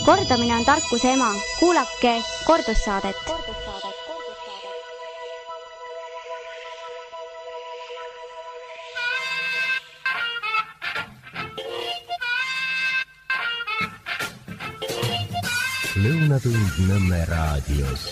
Kordamine on tarkuse ema. Kuulake kordussaadet. Lõunatund Nõmme raadios.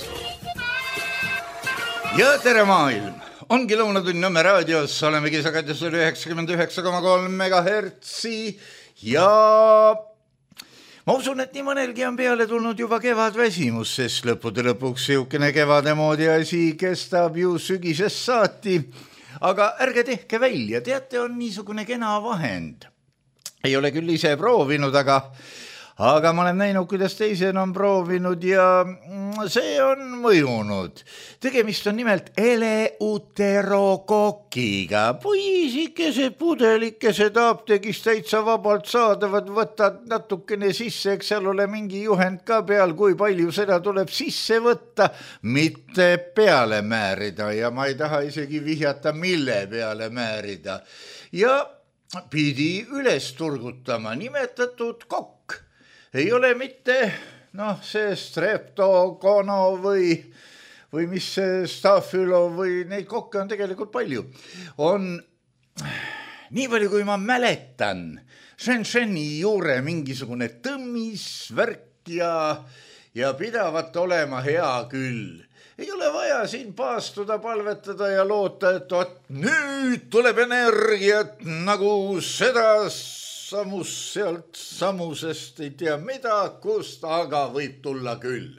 Ja tere maailm! Ongi Lõunatund Nõmme raadios, olemegi sagedusel 99,3 MHz ja ma usun, et nii mõnelgi on peale tulnud juba kevadväsimus, sest lõppude lõpuks siukene kevade moodi asi kestab ju sügisest saati. Aga ärge tehke välja, teate, on niisugune kena vahend. Ei ole küll ise proovinud, aga ma olen näinud, kuidas teised on proovinud ja see on mõjunud. Tegemist on nimelt eleuterokokiga. Poisikesed, pudelikesed apteegist täitsa vabalt saadavad, võtad natukene sisse, eks seal ole mingi juhend ka peal, kui palju seda tuleb sisse võtta, mitte peale määrida ja ma ei taha isegi vihjata, mille peale määrida. Ja pidi üles turgutama nimetatud kokk. Ei ole mitte, see streptokono või mis see stafylo või neid kokke on tegelikult palju. On nii palju, kui ma mäletan, Shenzheni juure mingisugune tõmmis, värk ja pidavat olema hea küll. Ei ole vaja siin paastuda, palvetada ja loota, et nüüd tuleb energiat nagu seda sealt samusest ei tea mida, kust aga võib tulla küll.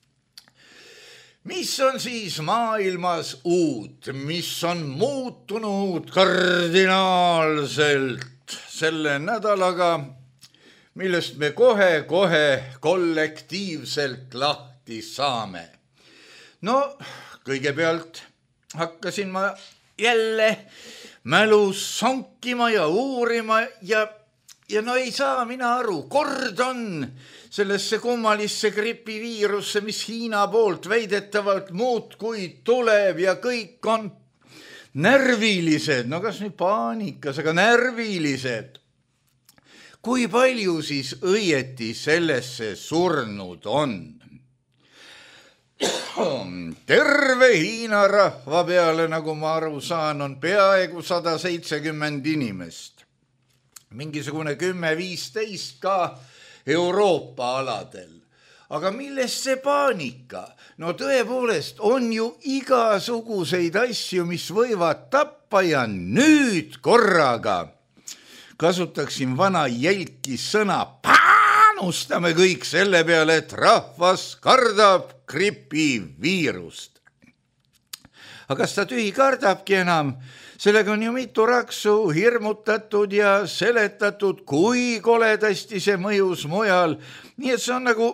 Mis on siis maailmas uut, mis on muutunud kardinaalselt selle nädalaga, millest me kohe kollektiivselt lahti saame? Kõigepealt hakkasin ma jälle mälus sonkima ja uurima ja ei saa mina aru, kord on sellesse kummalisse gripiviirusse, mis Hiina poolt väidetavalt muudkui tuleb ja kõik on närvilised, kas nüüd paanikas, aga närvilised. Kui palju siis õieti sellesse surnud on? Terve Hiina rahva peale, nagu ma aru saan, on peaaegu 170 inimest. Mingisugune 10-15 ka Euroopa aladel. Aga millest see paanika? Tõepoolest on ju igasuguseid asju, mis võivad tappa ja nüüd korraga kasutaksin vana jälki sõna, panustame kõik selle peale, et rahvas kardab gripiviirust. Aga kas ta tühi kardabki enam? Sellega on ju mitu raksu hirmutatud ja seletatud, kui koledasti see mõjus mujal. Nii et see on nagu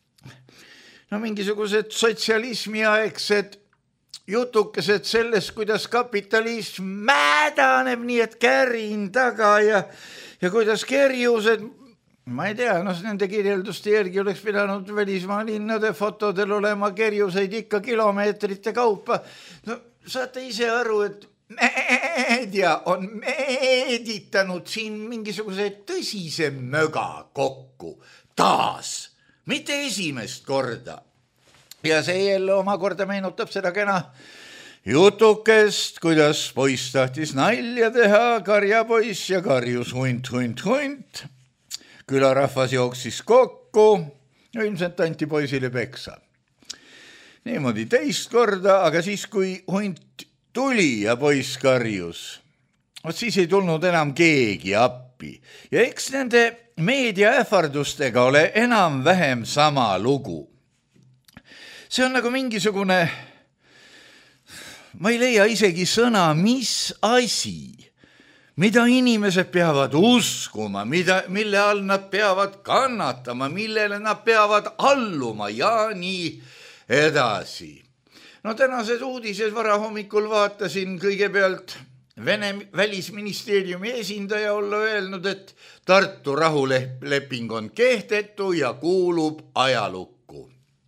mingisugused sotsialismiaegsed jutukesed sellest, kuidas kapitalism mädaneb nii, et kärin taga ja kuidas kerjused, ma ei tea, nende kirjelduste järgi oleks pidanud välismaa linnade fotodel olema kerjuseid ikka kilomeetrite kaupa. Saate ise aru, et meedia on meeditanud siin mingisuguse tõsise möga kokku. Taas, mitte esimest korda. Ja see jälle omakorda meenutab seda kena jutukest, kuidas poiss tahtis nalja teha, karjapoiss ja karjus hunt. Külarahvas jooksis kokku ja ilmselt anti poisile peksa. Niimoodi teist korda, aga siis kui hunt tuli ja poiss karjus, siis ei tulnud enam keegi appi. Ja eks nende meedia ähvardustega ole enam-vähem sama lugu. See on nagu mingisugune, ma ei leia isegi sõna, mis asi, mida inimesed peavad uskuma, mille all nad peavad kannatama, millele nad peavad alluma ja nii edasi. Tänased uudised varahommikul vaatasin kõigepealt Vene välisministeeriumi esindaja olla öelnud, et Tartu rahuleping on kehtetu ja kuulub ajalukku.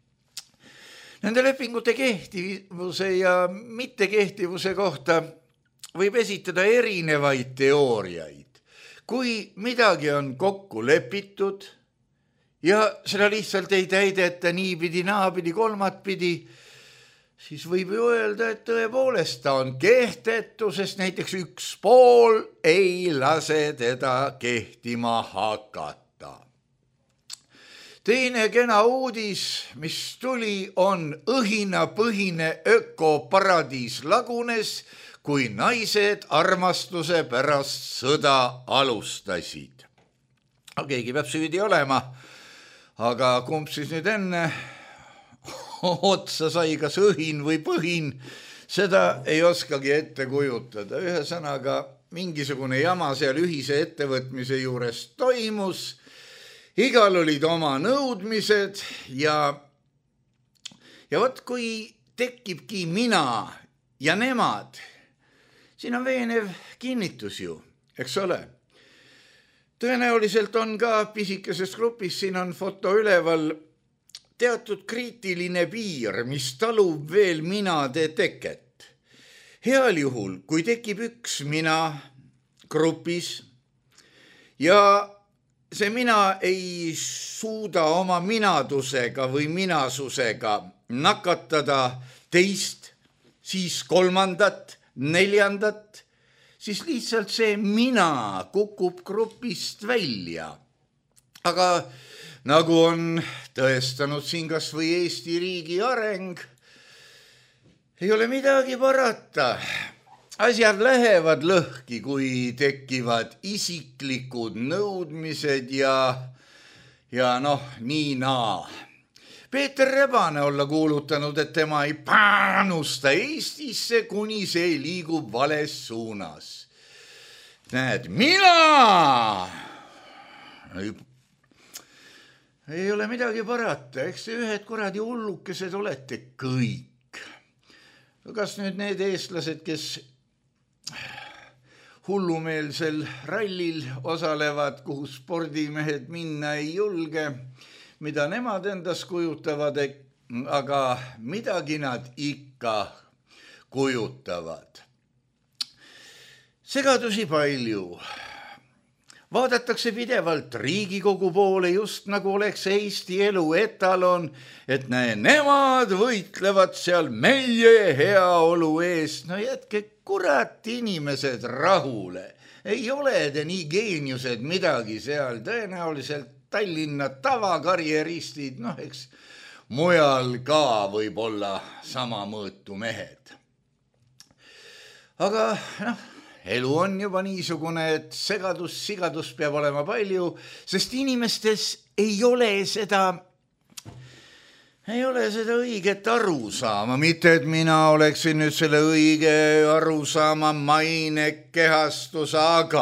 Nende lepingute kehtivuse ja mittekehtivuse kohta võib esitada erinevaid teooriaid. Kui midagi on kokku lepitud ja seda lihtsalt ei täideta niipidi, naapidi, kolmatpidi, siis võib ju öelda, et tõepoolest ta on kehtetu, sest näiteks üks pool ei lase teda kehtima hakata. Teine kena uudis, mis tuli, on õhinapõhine ökoparadiis lagunes, kui naised armastuse pärast sõda alustasid. Keegi peab süüdi olema, aga kumb siis nüüd enne otsa sai, kas õhin või põhin, seda ei oskagi ette kujutada. Ühesõnaga, mingisugune jama seal ühise ettevõtmise juures toimus, igal olid oma nõudmised ja vot kui tekibki mina ja nemad, siin on veenev kinnitus ju, eks ole. Tõenäoliselt on ka pisikeses grupis, siin on foto üleval, teatud kriitiline piir, mis talub veel minade teket. Heal juhul, kui tekib üks mina grupis ja see mina ei suuda oma minadusega või minasusega nakatada teist, siis kolmandat, neljandat, siis lihtsalt see mina kukub grupist välja. Aga nagu on tõestanud siin kas või Eesti riigi areng, ei ole midagi parata. Asjad lähevad lõhki, kui tekivad isiklikud nõudmised ja nii naa. Peeter Rebane olla kuulutanud, et tema ei panusta Eestisse, kuni see liigub vales suunas. Näed, mina! Ei ole midagi parata, eks te ühed kuradi hullukesed olete kõik. Kas nüüd need eestlased, kes hullumeelsel rallil osalevad, kuhu spordimehed minna ei julge, mida nemad endas kujutavad, aga midagi nad ikka kujutavad. Segadusi palju. Vaadatakse pidevalt Riigikogu poole, just nagu oleks Eesti elu etalon, et nemad võitlevad seal meie heaolu eest. No jätke kurat inimesed rahule. Ei ole te nii geeniused midagi seal, tõenäoliselt Tallinna tavakarjeristid, eks mujal ka võib olla sama mõõtu mehed. Aga elu on juba niisugune, et sigadus peab olema palju, sest inimestes ei ole seda õiget arusaama. Mitte, et mina oleksin nüüd selle õige arusaama mainekehastus,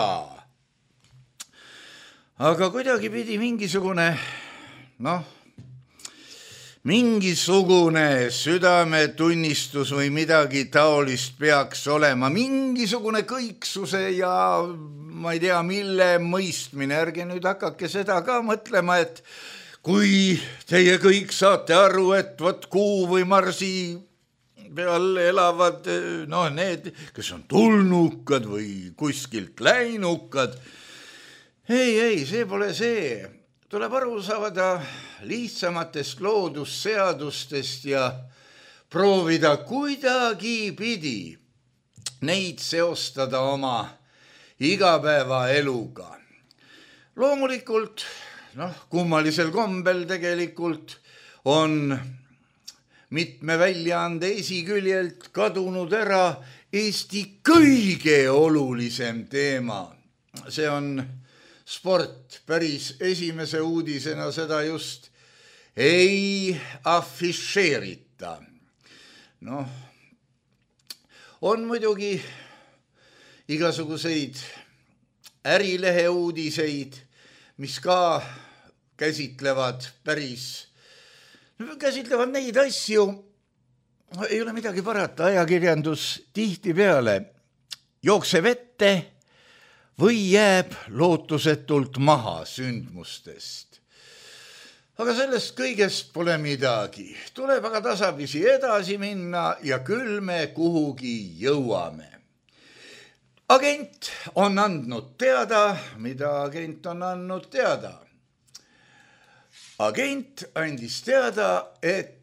aga kuidagi pidi mingisugune südametunnistus või midagi taolist peaks olema, mingisugune kõiksuse ja ma ei tea, mille mõistmine. Ärge nüüd hakake seda ka mõtlema, et kui teie kõik saate aru, et võt Kuu või Marsi peal elavad need, kes on tulnukad või kuskilt läinukad. Ei, see pole see. Tuleb aru saada lihtsamatest loodusseadustest ja proovida kuidagi pidi neid seostada oma igapäevaeluga. Loomulikult, kummalisel kombel tegelikult on mitme väljaande esiküljelt kadunud ära Eesti kõige olulisem teema. See on sport. Päris esimese uudisena seda just ei afišeerita. On muidugi igasuguseid ärilehe uudiseid, mis ka käsitlevad neid asju. Ei ole midagi parata, ajakirjandus tihtipeale jookseb ette või jääb lootusetult maha sündmustest. Aga sellest kõigest pole midagi. Tuleb aga tasapisi edasi minna ja küll me kuhugi jõuame. Agent on andnud teada, mida agent on andnud teada. agent andis teada, et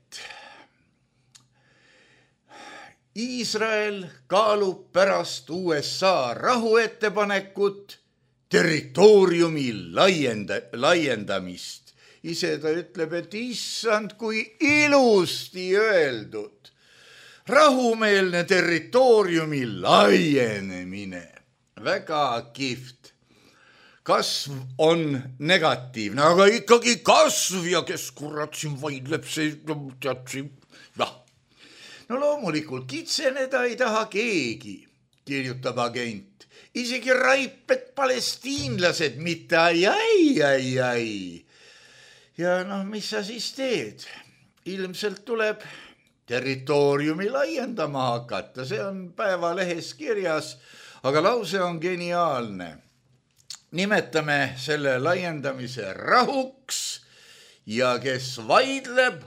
Iisrael kaalub pärast USA rahuettepanekut territooriumi laiendamist. Ise ta ütleb, et issand, kui ilusti öeldud. Rahumeelne territooriumi laienemine. Väga kihvt. Kasv on negatiivne, aga ikkagi kasv ja kes kurat siin vaidleb, see tead. No loomulikult kitseneda ei taha keegi, kirjutab agent. Isegi raiped palestiinlased, mitte ai. Ja mis sa siis teed? Ilmselt tuleb territooriumi laiendama hakata, see on Päevalehes kirjas, aga lause on geniaalne. Nimetame selle laiendamise rahuks ja kes vaidleb,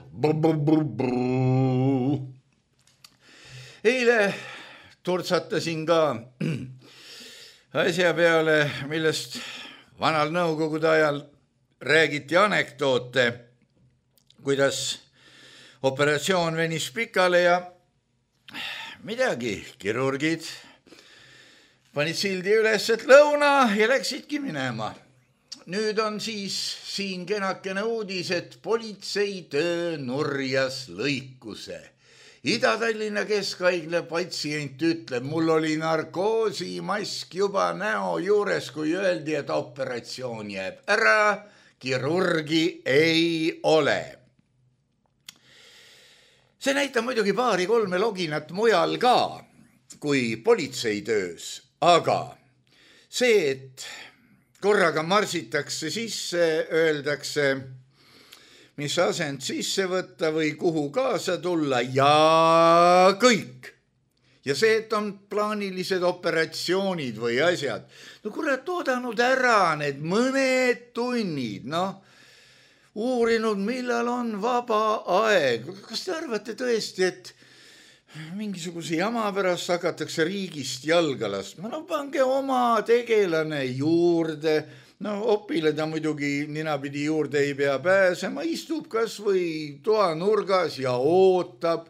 Eile turtsatasin ka asja peale, millest vanal nõukogude ajal räägiti anekdoote, kuidas operatsioon venis pikale ja midagi, kirurgid panid sildi üles, et lõuna ja läksidki minema. Nüüd on siis siin kenakene uudis, et politseitöö nurjas lõikuse. Ida-Tallinna Keskhaigla patsient ütleb, mul oli narkoosimask juba näo juures, kui öeldi, et operatsioon jääb ära, kirurgi ei ole. See näitab muidugi 2-3 loginat mujal ka, kui politseitöös, aga see, et korraga marsitakse sisse, öeldakse, mis asend sisse võtta või kuhu kaasa tulla ja kõik. Ja see, et on plaanilised operatsioonid või asjad. No kurat, oodanud ära need mõned tunnid, uurinud, millal on vaba aeg. Kas te arvate tõesti, et mingisuguse jama pärast hakatakse riigist jalga laskma? No pange oma tegelane juurde. Opile ta muidugi ninapidi juurde ei pea pääsema, istub kas või toanurgas ja ootab.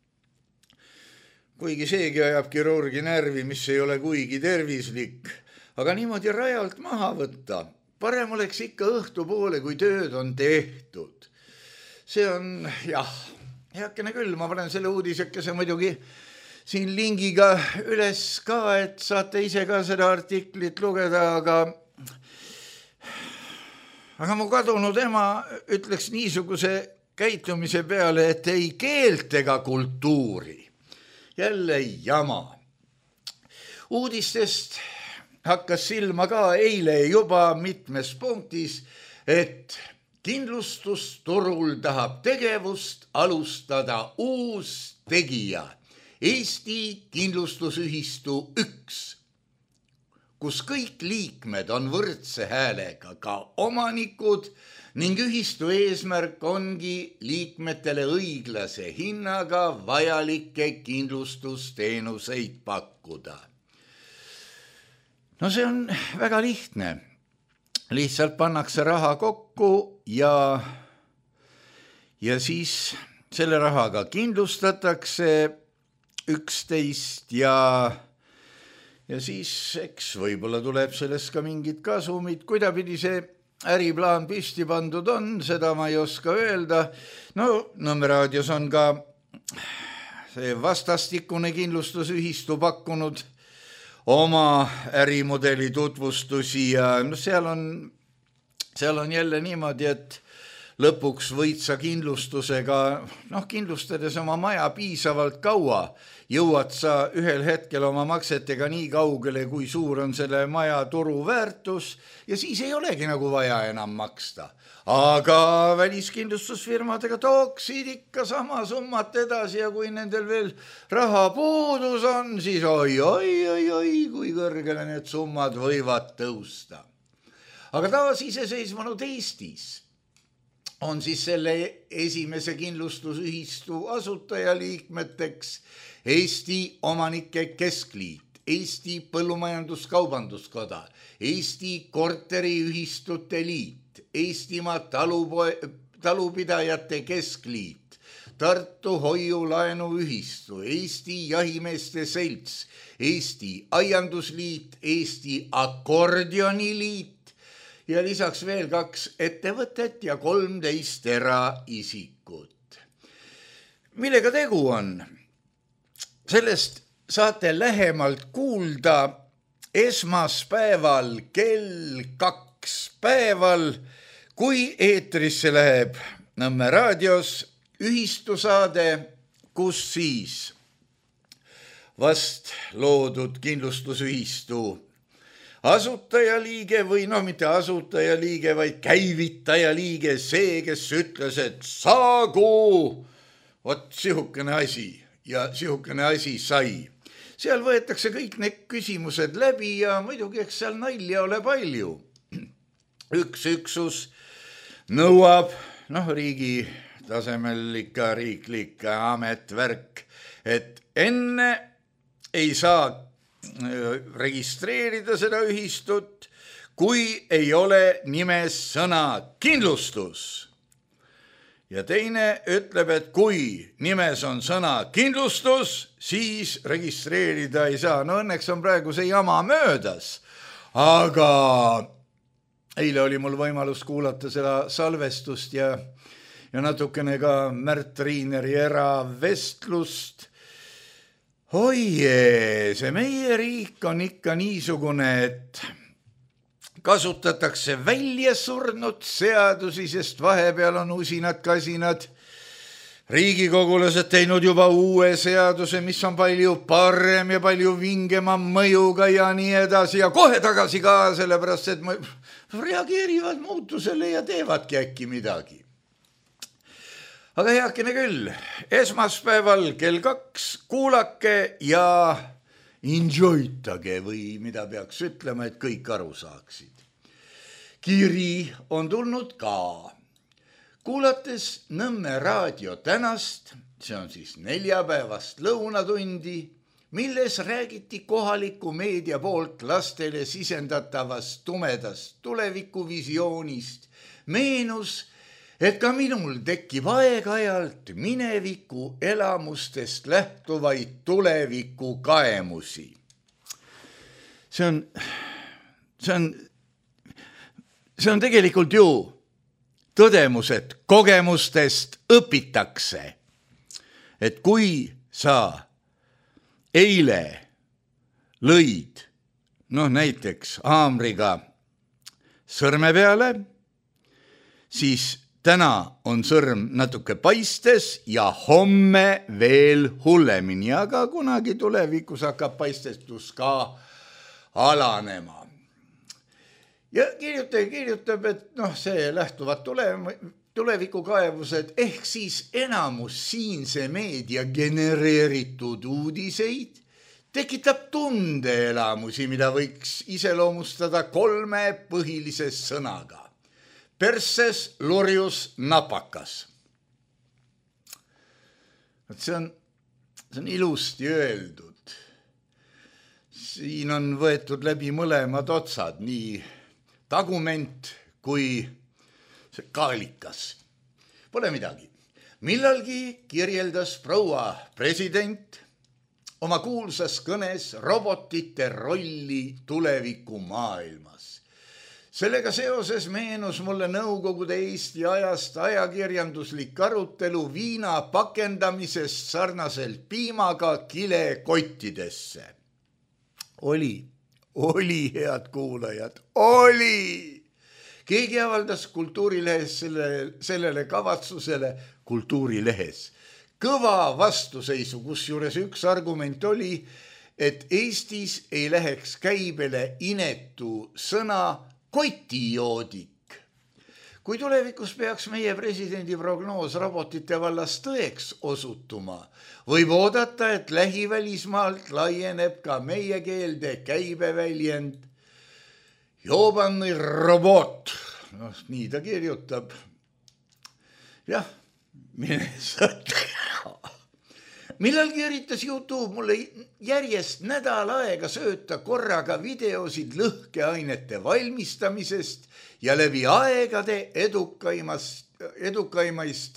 Kuigi seegi ajab kirurgi närvi, mis ei ole kuigi tervislik. Aga niimoodi rajalt maha võtta. Parem oleks ikka õhtupoole, kui tööd on tehtud. See on, heakene küll, ma panen selle uudisekese muidugi siin lingiga üles ka, et saate ise ka seda artiklit lugeda, aga mu kadunud ema ütleks niisuguse käitumise peale, et ei keelt ega kultuuri. Jälle jama. Uudistest hakkas silma ka eile juba mitmes punktis, et kindlustusturul tahab tegevust alustada uus tegija, Eesti Kindlustusühistu 1. kus kõik liikmed on võrdse häälega ka omanikud ning ühistu eesmärk ongi liikmetele õiglase hinnaga vajalikke kindlustusteenuseid pakkuda. No see on väga lihtne. Lihtsalt pannakse raha kokku ja siis selle rahaga kindlustatakse 11 ja siis eks võib-olla tuleb sellest ka mingid kasumid. Kuidapidi see äriplaan püsti pandud on, seda ma ei oska öelda. Nõmme raadios on ka see vastastikune kindlustusühistu pakkunud oma ärimudeli tutvustusi ja seal on jälle niimoodi, et lõpuks võid sa kindlustusega, kindlustades oma maja piisavalt kaua, jõuad sa ühel hetkel oma maksetega nii kaugele, kui suur on selle maja turuväärtus ja siis ei olegi nagu vaja enam maksta. Aga väliskindlustusfirmadega tooksid ikka sama summat edasi ja kui nendel veel raha puudus on, siis oi, kui kõrgele need summad võivad tõusta. Aga taasiseseisvunud Eestis on siis selle esimese kindlustusühistu asutajaliikmeteks Eesti Omanike Keskliit, Eesti Põllumajandus-Kaubanduskoda, Eesti Korteriühistute Liit, Eestimaa Talupidajate Keskliit, Tartu Hoiulaenuühistu, Eesti Jahimeeste Selts, Eesti Aiandusliit, Eesti Akordioniliit ja lisaks veel 2 ettevõtet ja 13 eraisikut. Millega tegu on? Sellest saate lähemalt kuulda esmaspäeval kell 2 päeval, kui eetrisse läheb Nõmme raadios ühistusaade, kus siis vast loodud kindlustusühistu asutajaliige või mitte asutajaliige, vaid käivitajaliige, see, kes ütles, et saagu, vot sihukene asi ja sihukene asi sai. Seal võetakse kõik need küsimused läbi ja muidugi eks seal nalja ole palju. Üks üksus nõuab, riigi tasemel ikka riiklik ametvärk, et enne ei saa registreerida seda ühistut, kui ei ole nimes sõna kindlustus. Ja teine ütleb, et kui nimes on sõna kindlustus, siis registreerida ei saa. No õnneks on praegu see jama möödas, aga eile oli mul võimalus kuulata seda salvestust ja natukene ka Märt Riineri eravestlust. Oie, see meie riik on ikka niisugune, et kasutatakse välja surnud seadusi, sest vahepeal on usinad kasinad riigikogulased teinud juba uue seaduse, mis on palju parem ja palju vingema mõjuga ja nii edasi ja kohe tagasi ka, sellepärast et reageerivad muutusele ja teevadki äkki midagi. Aga heakene küll, esmaspäeval kell 2 kuulake ja enjoytage või mida peaks ütlema, et kõik aru saaksid. Kiri on tulnud ka. Kuulates Nõmme raadio tänast, see on siis neljapäevast lõunatundi, milles räägiti kohaliku meedia poolt lastele sisendatavast tumedast tulevikuvisioonist, meenus, et ka minul tekib aeg-ajalt mineviku elamustest lähtuvaid tuleviku kaemusi. See on tegelikult ju tõdemus, et kogemustest õpitakse. Et kui sa eile lõid, näiteks haamriga sõrme peale, siis täna on sõrm natuke paistes ja homme veel hullemini, aga kunagi tulevikus hakkab paistestus ka alanema. Ja kirjutab, et see lähtuvad tulevikukaevused ehk siis enamus siinse meedia genereeritud uudiseid tekitab tundeelamusi, mida võiks iseloomustada 3 põhilise sõnaga. Perses, lurjus, napakas. See on ilusti öeldud. Siin on võetud läbi mõlemad otsad, nii tagument kui kaalikas. Pole midagi. Millalgi kirjeldas proua president oma kuulsas kõnes robotite rolli tuleviku maailmas. Sellega seoses meenus mulle Nõukogude Eesti ajast ajakirjanduslik arutelu viina pakendamisest sarnaselt piimaga kilekottidesse. Oli, head kuulajad, oli! Keegi avaldas Kultuurilehes sellele kavatsusele Kultuurilehes kõva vastuseisu, kusjuures üks argument oli, et Eestis ei läheks käibele inetu sõna kotijoodik. Kui tulevikus peaks meie presidendi prognoos robotite vallas tõeks osutuma, võib oodata, et lähivälismaalt laieneb ka meie keelde käibeväljend joobannõi robot. Nii ta kirjutab. Jah, mine sa tea. Millalgi üritas YouTube mulle järjest nädal aega sööta korraga videosid lõhkeainete valmistamisest ja läbi aegade edukaimaist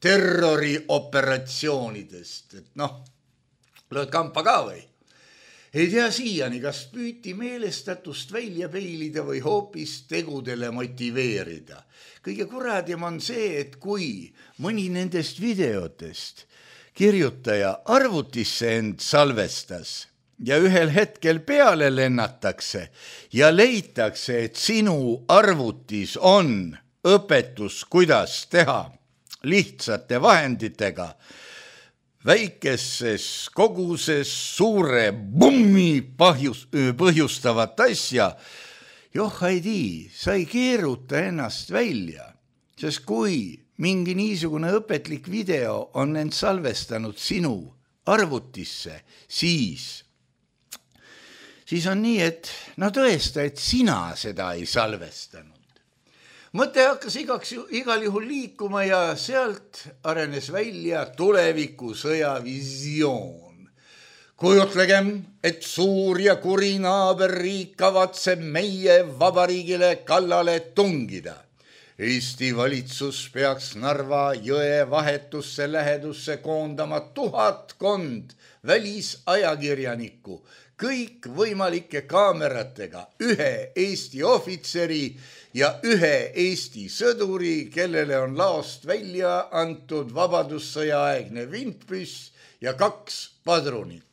terrorioperatsioonidest. Et lööd kampa ka või? Ei tea siiani, kas püüti meelestatust välja peilida või hoopis tegudele motiveerida. Kõige kuradim on see, et kui mõni nendest videotest kirjutaja arvutisse end salvestas ja ühel hetkel peale lennatakse ja leitakse, et sinu arvutis on õpetus, kuidas teha lihtsate vahenditega väikeses koguses suure bummi põhjustavat asja, Haidi, sa ei keeruta ennast välja, sest kui mingi niisugune õpetlik video on end salvestanud sinu arvutisse, siis on nii, et tõesta, et sina seda ei salvestanud. Mõte hakkas igal juhul liikuma ja sealt arenes välja tulevikusõja visioon. Kujutlegem, et suur ja kuri naaberriik kavatseb meie vabariigile kallale tungida. Eesti valitsus peaks Narva jõe vahetusse lähedusse koondama 1000 välisajakirjanikku, kõik võimalike kaameratega, 1 Eesti ohvitseri ja 1 Eesti sõduri, kellele on laost välja antud vabadussõjaaegne vintpüss ja 2 padrunit.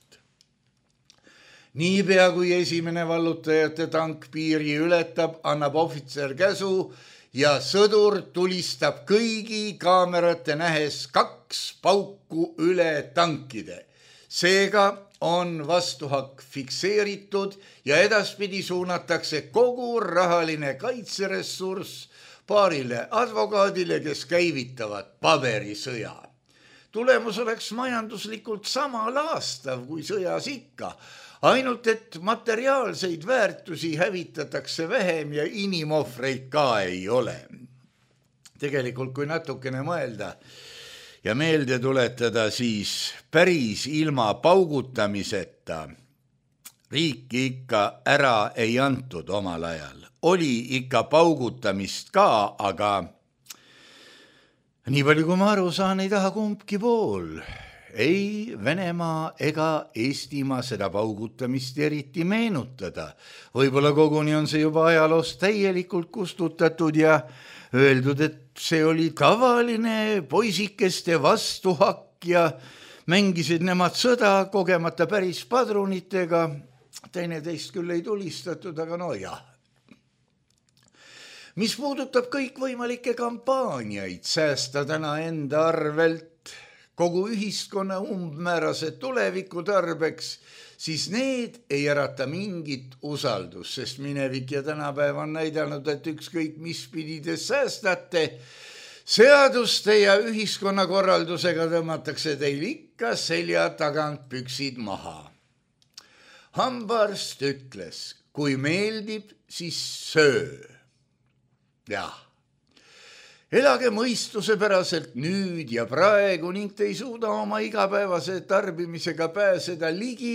Niipea kui esimene vallutajate tank piiri ületab, annab ohvitser käsu ja sõdur tulistab kõigi kaamerate nähes 2 pauku üle tankide. Seega on vastuhakk fikseeritud ja edaspidi suunatakse kogu rahaline kaitseressurss paarile advokaadile, kes käivitavad paberisõja. Tulemus oleks majanduslikult sama laastav kui sõjas ikka, ainult et materiaalseid väärtusi hävitatakse vähem ja inimohvreid ka ei ole. Tegelikult, kui natukene mõelda ja meelde tuletada, siis päris ilma paugutamiseta riiki ikka ära ei antud omal ajal. Oli ikka paugutamist ka, aga nii palju kui ma aru saan, ei taha kumbki pool. Ei Venemaa ega Eestimaa seda paugutamist eriti meenutada. Võib-olla koguni on see juba ajaloost täielikult kustutatud ja öeldud, et see oli tavaline poisikeste vastuhakk ja mängisid nemad sõda kogemata päris padrunitega. Teineteist küll ei tulistatud, aga jah. Mis puudutab kõikvõimalikke kampaaniaid säästa täna enda arvelt kogu ühiskonna umbmäärase tuleviku tarbeks, siis need ei ärata mingit usaldust, sest minevik ja tänapäev on näidanud, et ükskõik mis pidi te säästate, seaduste ja ühiskonnakorraldusega tõmmatakse teil ikka selja tagant püksid maha. Hambaarst ütles, kui meeldib, siis söö. Jah. Elage mõistusepäraselt nüüd ja praegu ning te ei suuda oma igapäevase tarbimisega pääseda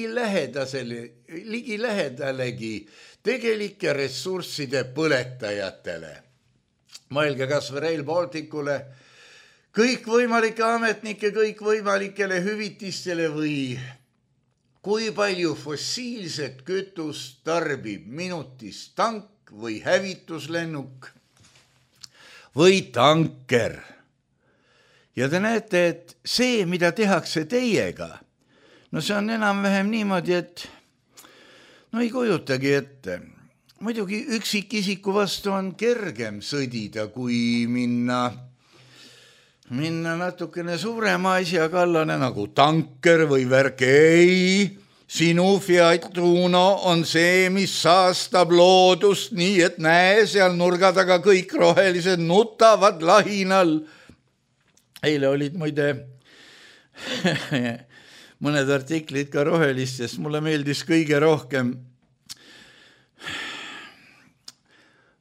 ligilähedalegi tegelike ressursside põletajatele. Mõelge kas või Rail Balticule, kõikvõimalike ametnike kõikvõimalikele hüvitistele või kui palju fossiilset kütust tarbib minutis tank või hävituslennuk või tanker. Ja te näete, et see, mida tehakse teiega, see on enam-vähem niimoodi, et ei kujutagi ette. Muidugi üksikisiku vastu on kergem sõdida, kui minna natukene suurema asja kallane nagu tanker või värk. Ei, sinu Fiat Uno on see, mis saastab loodust nii, et näe, seal nurga taga kõik rohelised nutavad lahinal. Eile olid muide mõned artiklid ka rohelistest. Mulle meeldis kõige rohkem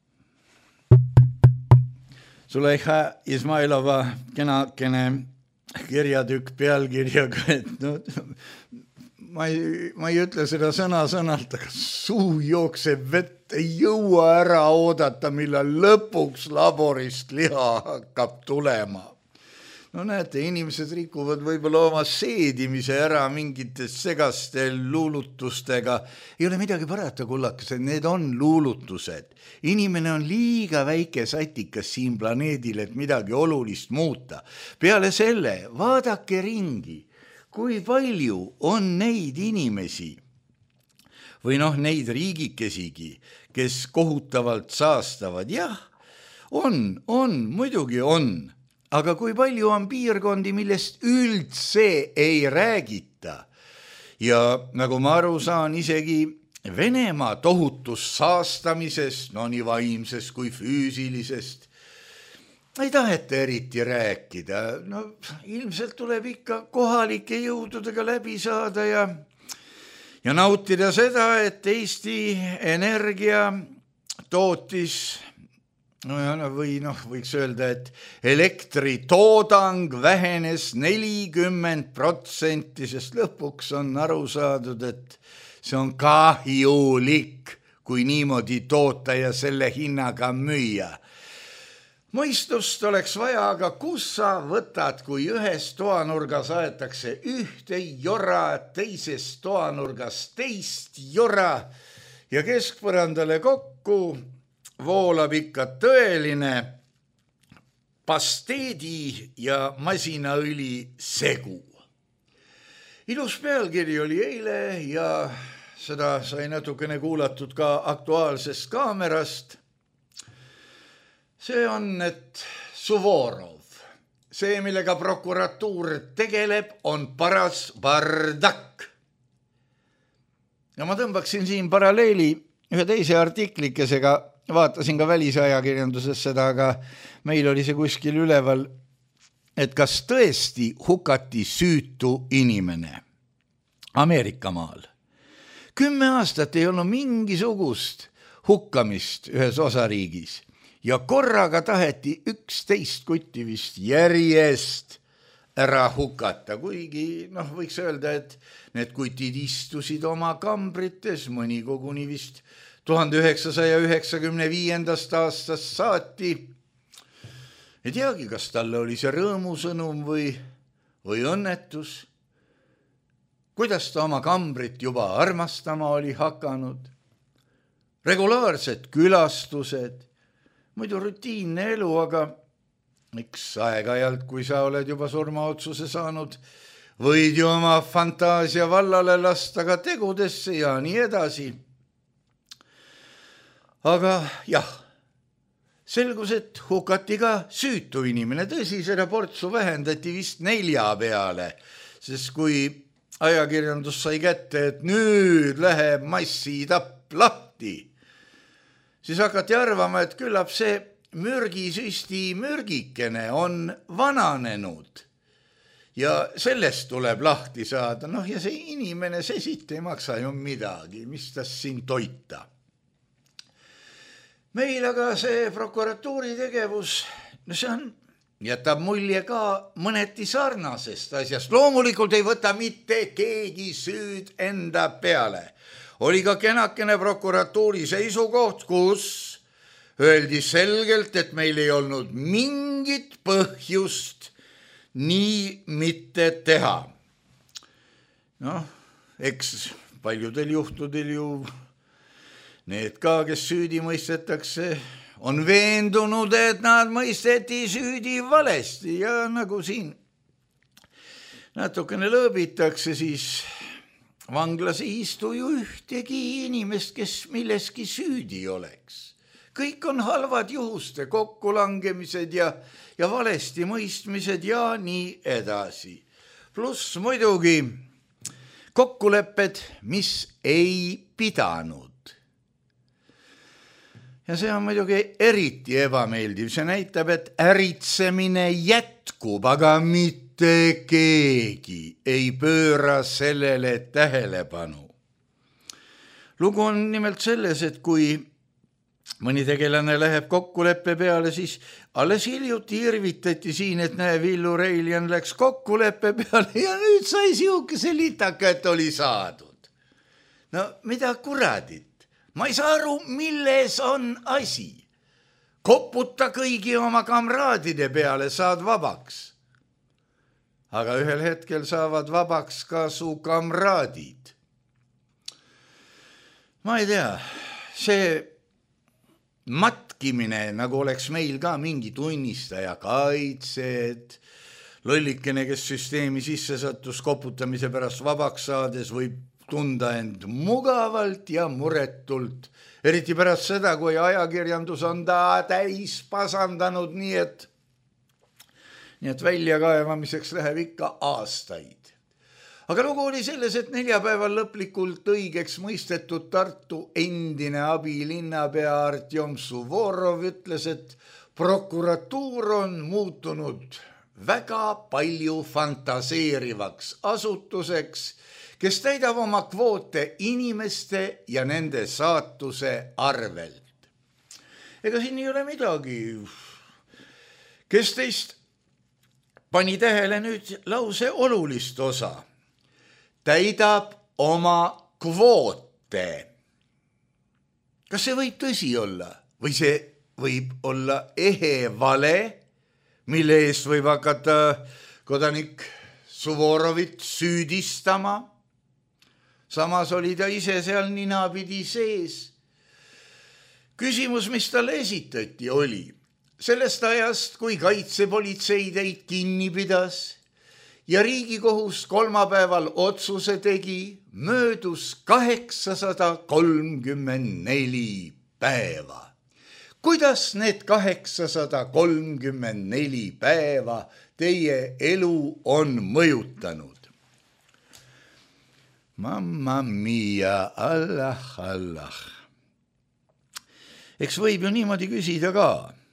Zuleyha Izmailova kenakene kirjatükk pealkirjaga, et no, ma ei ütle seda sõna-sõnalt, aga suu jookseb vett, ei jõua ära oodata, millal lõpuks laborist liha hakkab tulema. No näete, inimesed rikuvad võib-olla oma seedimise ära mingite segaste luulutustega. Ei ole midagi parata, kullakesed, need on luulutused. Inimene on liiga väike satikas siin planeedil, et midagi olulist muuta. Peale selle, vaadake ringi, kui palju on neid inimesi või neid riigikesigi, kes kohutavalt saastavad. Jah, muidugi on. Aga kui palju on piirkondi, millest üldse ei räägita. Ja nagu ma aru saan, isegi Venemaa tohutus saastamisest, nii vaimsest kui füüsilisest, ei taheta eriti rääkida. Ilmselt tuleb ikka kohalike jõududega läbi saada ja nautida seda, et Eesti Energia tootis võiks öelda, et elektritoodang vähenes 40%, sest lõpuks on aru saadud, et see on kahjulik, kui niimoodi toota ja selle hinnaga müüa. Mõistust oleks vaja, aga kus sa võtad, kui ühes toanurgas aetakse ühte jora, teises toanurgas teist jora ja keskpõrandale kokku voolab ikka tõeline pasteedi ja masinaõli segu. Ilus pealkiri oli eile ja seda sai natukene kuulatud ka Aktuaalsest kaamerast. See on, et Suvorov, see, millega prokuratuur tegeleb, on paras bardak. Ja ma tõmbaksin siin paralleeli ühe teise artiklikesega, vaatasin ka välisajakirjanduses seda, aga meil oli see kuskil üleval, et kas tõesti hukati süütu inimene Ameerika maal. 10 aastat ei olnud mingisugust hukkamist ühes osariigis ja korraga taheti 11 kutti vist järjest ära hukata, kuigi võiks öelda, et need kutid istusid oma kambrites, mõni koguni vist 1995. aastast saati. Ei teagi, kas talle oli see rõõmusõnum või õnnetus. Kuidas ta oma kambrit juba armastama oli hakanud. Regulaarsed külastused, muidu rutiinne elu, aga miks aeg-ajalt, kui sa oled juba surmaotsuse saanud, võid ju oma fantaasia vallale lasta ka tegudesse ja nii edasi. Aga jah, selgus, et hukati ka süütu inimene. Tõsi, seda portsu vähendati vist 4 peale, sest kui ajakirjandus sai kätte, et nüüd läheb massitapp lahti, siis hakati arvama, et küllap see mürgisüsti mürgikene on vananenud ja sellest tuleb lahti saada. Ja see inimene, see siit ei maksa ju midagi, mis tas siin toita. Meil aga see prokuratuuri tegevus, see on, jätab mulje ka mõneti sarnasest asjast. Loomulikult ei võta mitte keegi süüd enda peale. Oli ka kenakene prokuratuuri seisukoht, kus öeldi selgelt, et meil ei olnud mingit põhjust nii mitte teha. Eks paljudel juhtudel ju need ka, kes süüdi mõistetakse, on veendunud, et nad mõisteti süüdi valesti ja nagu siin natukene lõõbitakse, siis vanglas ei istu ju ühtegi inimest, kes milleski süüdi oleks. Kõik on halvad juhuste kokkulangemised ja valesti mõistmised ja nii edasi. Pluss muidugi kokkulepped, mis ei pidanud. Ja see on muidugi eriti ebameeldiv. See näitab, et äritsemine jätkub, aga mitte keegi ei pööra sellele tähelepanu. Lugu on nimelt selles, et kui mõni tegelane läheb kokkuleppe peale, siis alles hiljuti irvitati siin, et näe, Villu Reiljan läks kokkuleppe peale ja nüüd sai siukese litaka, et oli saadud. No mida kuradit? Ma ei saa aru, milles on asi. Koputa kõigi oma kamraadide peale, saad vabaks. Aga ühel hetkel saavad vabaks ka su kamraadid. Ma ei tea, see matkimine, nagu oleks meil ka mingi tunnistaja kaitsed, lollikene, kes süsteemi sisse sattus koputamise pärast vabaks saades, võib tunda end mugavalt ja muretult, eriti pärast seda, kui ajakirjandus on ta täis pasandanud, nii et väljakaevamiseks läheb ikka aastaid. Aga lugu oli selles, et neljapäeval lõplikult õigeks mõistetud Tartu endine abilinnapea Artjom Suvorov ütles, et prokuratuur on muutunud väga palju fantaseerivaks asutuseks, kes täidab oma kvoote inimeste ja nende saatuse arvelt. Ega siin ei ole midagi. Kes teist pani tähele nüüd lause olulist osa? Täidab oma kvoote. Kas see võib tõsi olla? Või see võib olla ehe vale, mille eest võib hakata kodanik Suvorovit süüdistama? Samas oli ta ise seal ninapidi sees. Küsimus, mis talle esitati, oli sellest ajast, kui kaitsepolitsei teid kinni pidas ja Riigikohus kolmapäeval otsuse tegi, möödus 834 päeva. Kuidas need 834 päeva teie elu on mõjutanud? Mamma mia, Allah. Eks võib ju niimoodi küsida ka.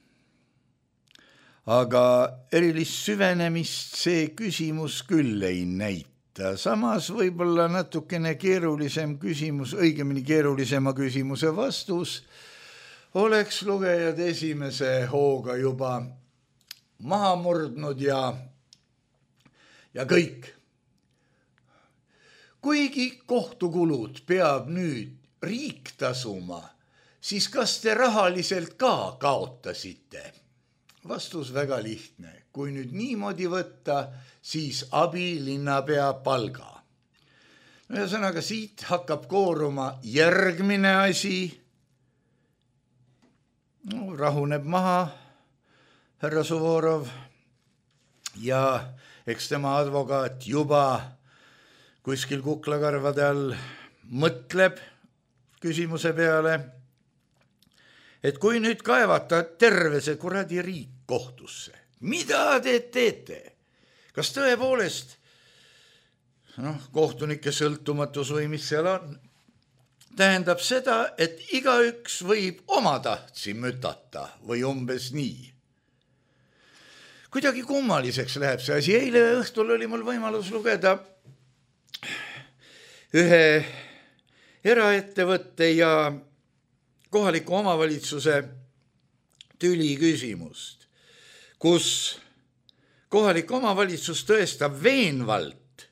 Aga erilist süvenemist see küsimus küll ei näita. Samas võib-olla natukene keerulisem küsimus, õigemini keerulisema küsimuse vastus oleks lugejad esimese hooga juba maha murdnud ja kõik. Kuigi kohtukulud peab nüüd riik tasuma, siis kas te rahaliselt ka kaotasite? Vastus väga lihtne. Kui nüüd niimoodi võtta, siis abilinnapea palga. Ühesõnaga, siit hakkab kooruma järgmine asi. Rahuneb maha härra Suvorov ja eks tema advokaat juba kuskil kuklakarvade all mõtleb küsimuse peale, et kui nüüd kaevata terve see kuradi riik kohtusse, mida te teete? Kas tõepoolest, kohtunike sõltumatus või mis seal on, tähendab seda, et igaüks võib oma tahtsi mütata või umbes nii. Kuidagi kummaliseks läheb see asi. Eile õhtul oli mul võimalus lugeda ühe eraettevõtte ja kohaliku omavalitsuse tüli küsimust, kus kohalik omavalitsus tõestab veenvalt,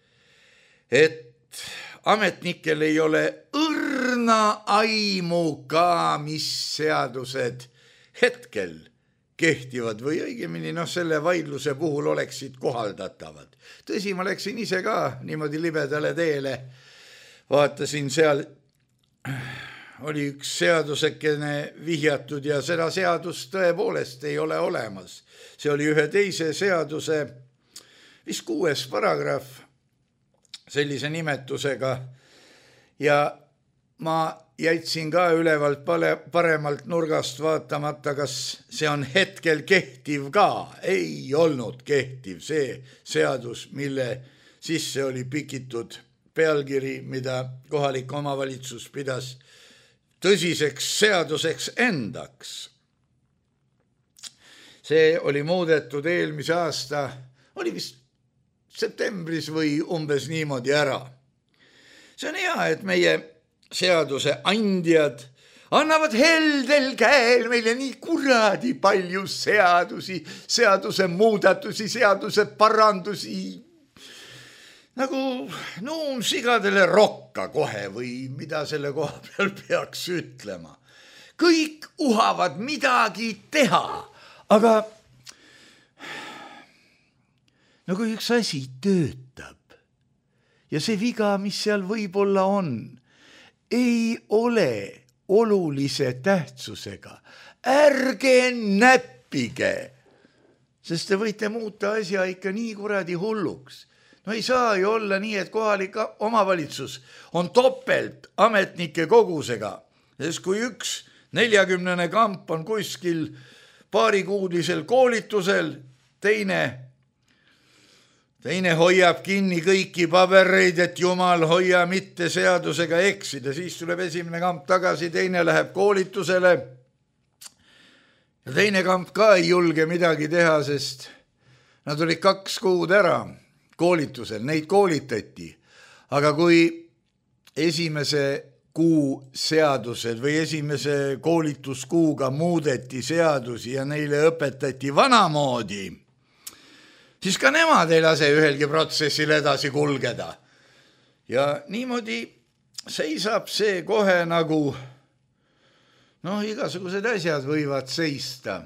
et ametnikel ei ole õrna aimu ka, mis seadused hetkel kehtivad või õigemini selle vaidluse puhul oleksid kohaldatavad. Tõsi, ma läksin ise ka niimoodi libedale teele, vaatasin seal, oli üks seadusekene vihjatud ja seda seadust tõepoolest ei ole olemas. See oli ühe teise seaduse vist 6. paragrahv sellise nimetusega ja ma jätsin ka ülevalt paremalt nurgast vaatamata, kas see on hetkel kehtiv ka. Ei olnud kehtiv see seadus, mille sisse oli pikitud pealkiri, mida kohalik omavalitsus pidas tõsiseks seaduseks endaks. See oli muudetud eelmise aasta, oli vist septembris või umbes niimoodi ära. See on hea, et meie seaduse andjad annavad heldel käel meile nii kuradi palju seadusi, seaduse muudatusi, seaduse parandusi. Nagu nuumsigadele rokka kohe või mida selle koha peal peaks ütlema. Kõik uhavad midagi teha, aga kui üks asi töötab ja see viga, mis seal võib-olla on, ei ole olulise tähtsusega, ärge näppige, sest te võite muuta asja ikka nii kuradi hulluks. No ei saa ju olla nii, et kohalik omavalitsus on topelt ametnike kogusega, sest kui üks 40 kamp on kuskil paarikuudisel koolitusel, teine hoiab kinni kõiki pabereid, et jumal hoia mitte seadusega eksida, siis tuleb esimene kamp tagasi, teine läheb koolitusele ja teine kamp ka ei julge midagi teha, sest nad olid 2 kuud ära koolitusel, neid koolitati, aga kui esimese kuu seadused või esimese koolituskuuga muudeti seadusi ja neile õpetati vanamoodi, siis ka nemad ei lase ühelgi protsessil edasi kulgeda. Ja niimoodi seisab see kohe nagu, igasugused asjad võivad seista.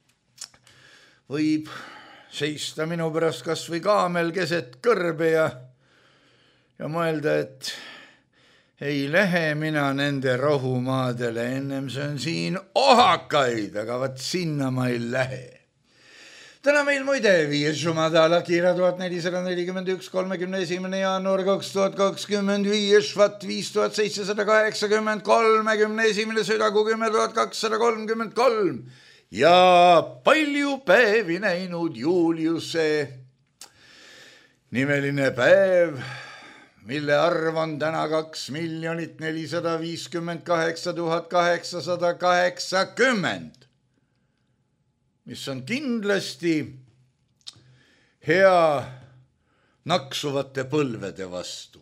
Võib seista minu pärast kas või kaamel keset kõrbe ja mõelda, et ei lähe mina nende rohumaadele, ennem see on siin ohakaid, aga vaat sinna ma ei lähe. Täna meil muide 5. jumadala kiira 1441, 31. jaanuar 2025, vat 5780, 31. südakuu 10.233 ja palju päevi näinud Juliuse nimeline päev, mille arv on täna 2 458 880, mis on kindlasti hea naksuvate põlvede vastu.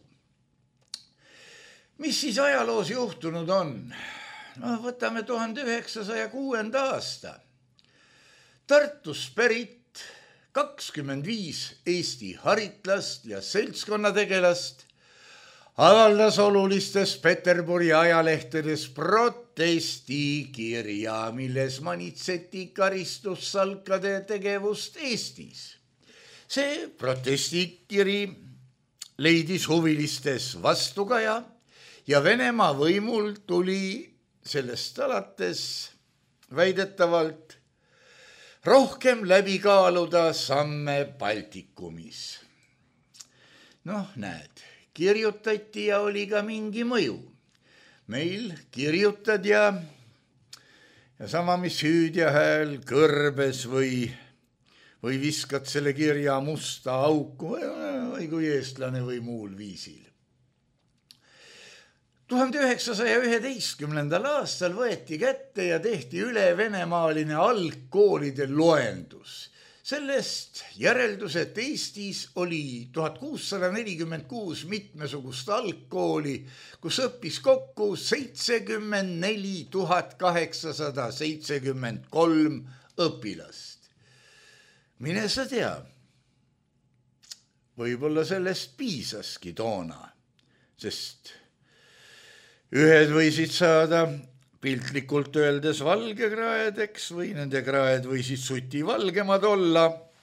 Mis siis ajaloos juhtunud on? Võtame 1906. aasta. Tartus pärit 25 Eesti haritlast ja seltskonnategelast avaldas olulistes Peterburi ajalehtedes protestikirja, milles manitseti karistussalkade tegevust Eestis. See protestikiri leidis huvilistes vastukaja ja Venemaa võimul tuli sellest alates väidetavalt rohkem läbi kaaluda samme Baltikumis. Näed, kirjutati ja oli ka mingi mõju. Meil kirjutad ja sama, mis hüüdja hääl kõrbes või viskad selle kirja musta auku või kui eestlane või muul viisil. 1911. aastal võeti kätte ja tehti üle venemaaline algkoolide loendus. Sellest järeldus, et Eestis oli 1646 mitmesugust algkooli, kus õppis kokku 74 873 õpilast. Mine sa tea, võib-olla sellest piisaski toona, sest ühed võisid saada piltlikult öeldes valgekraedeks või nende kraed võisid suti valgemad olla.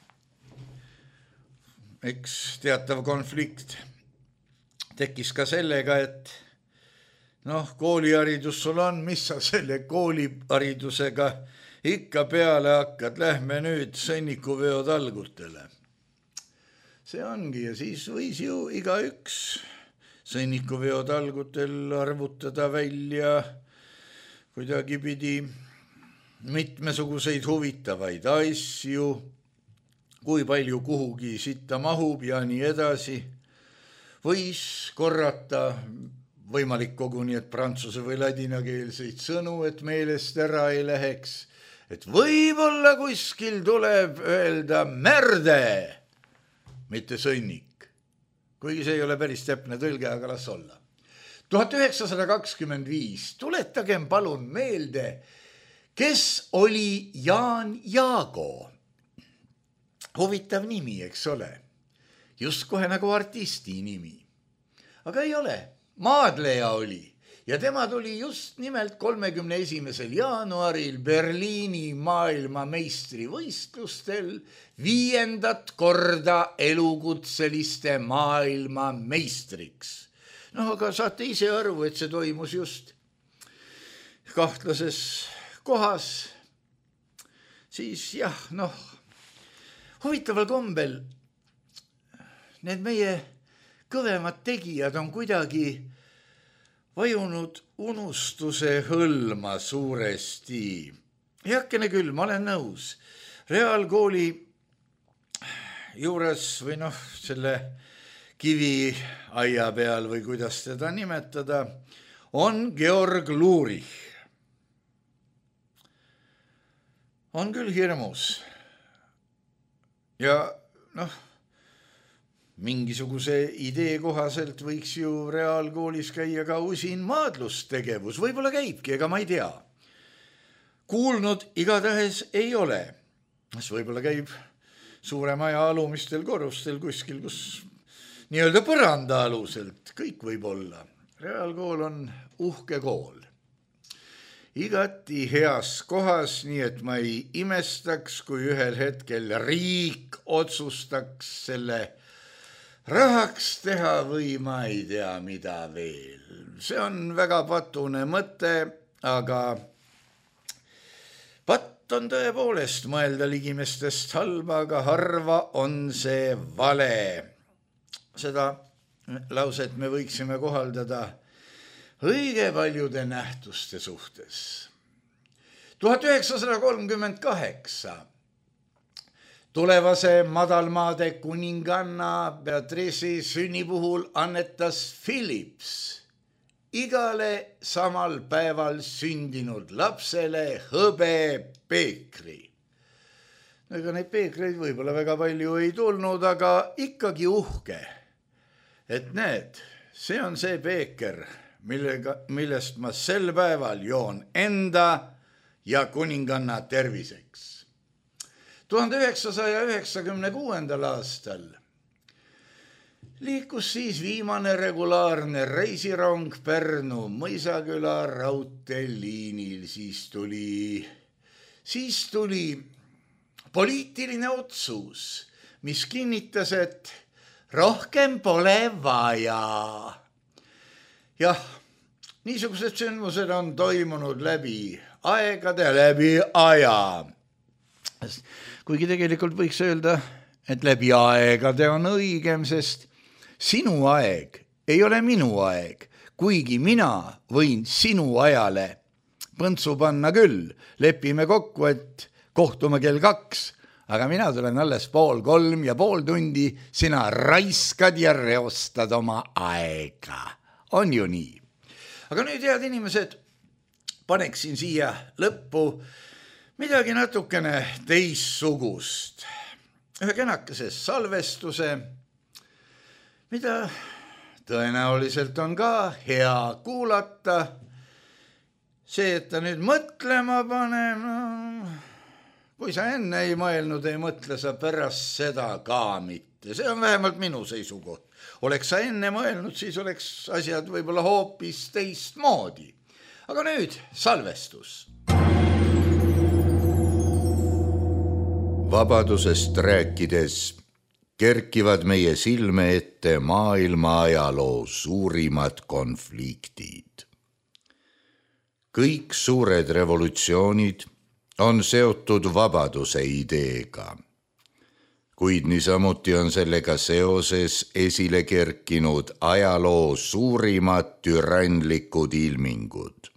Eks teatav konflikt tekkis ka sellega, et kooliharidus sul on, mis sa selle kooliharidusega ikka peale hakkad, lähme nüüd sõnnikuveo talgutele. See ongi ja siis võis ju igaüks sõnnikuveo talgutel arvutada välja kuidagi pidi mitmesuguseid huvitavaid asju, kui palju kuhugi sitta mahub ja nii edasi. Võis korrata võimalik koguni, et prantsuse või ladinakeelseid sõnu, et meelest ära ei läheks, et võib-olla kuskil tuleb öelda merde, mitte sõnnik. Kuigi see ei ole päris täpne tõlge, aga las olla. 1925, tuletagem palun meelde, kes oli Jaan Jaago. Huvitav nimi, eks ole. Just kohe nagu artisti nimi. Aga ei ole, maadleja oli ja tema tuli just nimelt 31. jaanuaril Berliini maailmameistrivõistlustel 5. korda elukutseliste maailmameistriks. Aga saate ise aru, et see toimus just kahtlases kohas. Siis jah, huvitaval kombel need meie kõvemad tegijad on kuidagi vajunud unustuse hõlma suuresti. Heakene küll, ma olen nõus. Reaalkooli juures või selle kiviaia peal või kuidas teda nimetada, on Georg Lurich. On küll hirmus. Ja mingisuguse idee kohaselt võiks ju reaalkoolis käia ka usin maadlustegevus. Võib-olla käibki, ega ma ei tea. Kuulnud igatahes ei ole. Võib-olla käib suure maja alumistel korrustel kuskil, kus nii-öelda põranda aluselt, kõik võib olla. Reaalkool on uhke kool. Igati heas kohas, nii et ma ei imestaks, kui ühel hetkel riik otsustaks selle rahaks teha või ma ei tea mida veel. See on väga patune mõte, aga patt on tõepoolest mõelda ligimestest halba, aga harva on see vale. Seda lauset me võiksime kohaldada õige paljude nähtuste suhtes. 1938 tulevase madalmaade kuninganna Beatrice'i sünni puhul annetas Philips igale samal päeval sündinud lapsele hõbepeekri. Ega neid peekreid võib-olla väga palju ei tulnud, aga ikkagi uhke. Et näed, see on see peeker, millest ma sel päeval joon enda ja kuninganna terviseks. 1996. aastal liikus siis viimane regulaarne reisirong Pärnu Mõisaküla raudteeliinil. Siis tuli poliitiline otsus, mis kinnitas, et rohkem pole vaja. Jah, niisugused sündmused on toimunud läbi aegade, läbi aja. Kuigi tegelikult võiks öelda, et läbi aegade on õigem, sest sinu aeg ei ole minu aeg, kuigi mina võin sinu ajale põntsu panna küll. Lepime kokku, et kohtume kell 2, aga mina tulen alles 2:30 ja pool tundi, sina raiskad ja reostad oma aega. On ju nii? Aga nüüd, head inimesed, paneksin siia lõppu midagi natukene teissugust. Ühe kenakese salvestuse, mida tõenäoliselt on ka hea kuulata. See, et ta nüüd mõtlema paneb, kui sa enne ei mõelnud, ei mõtle sa pärast seda ka mitte. See on vähemalt minu seisukoht. Oleks sa enne mõelnud, siis oleks asjad võib-olla hoopis teistmoodi. Aga nüüd salvestus. Vabadusest rääkides kerkivad meie silme ette maailma ajaloo suurimad konfliktid. Kõik suured revolutsioonid on seotud vabaduse ideega, kuid niisamuti on sellega seoses esile kerkinud ajaloo suurimad türannlikud ilmingud.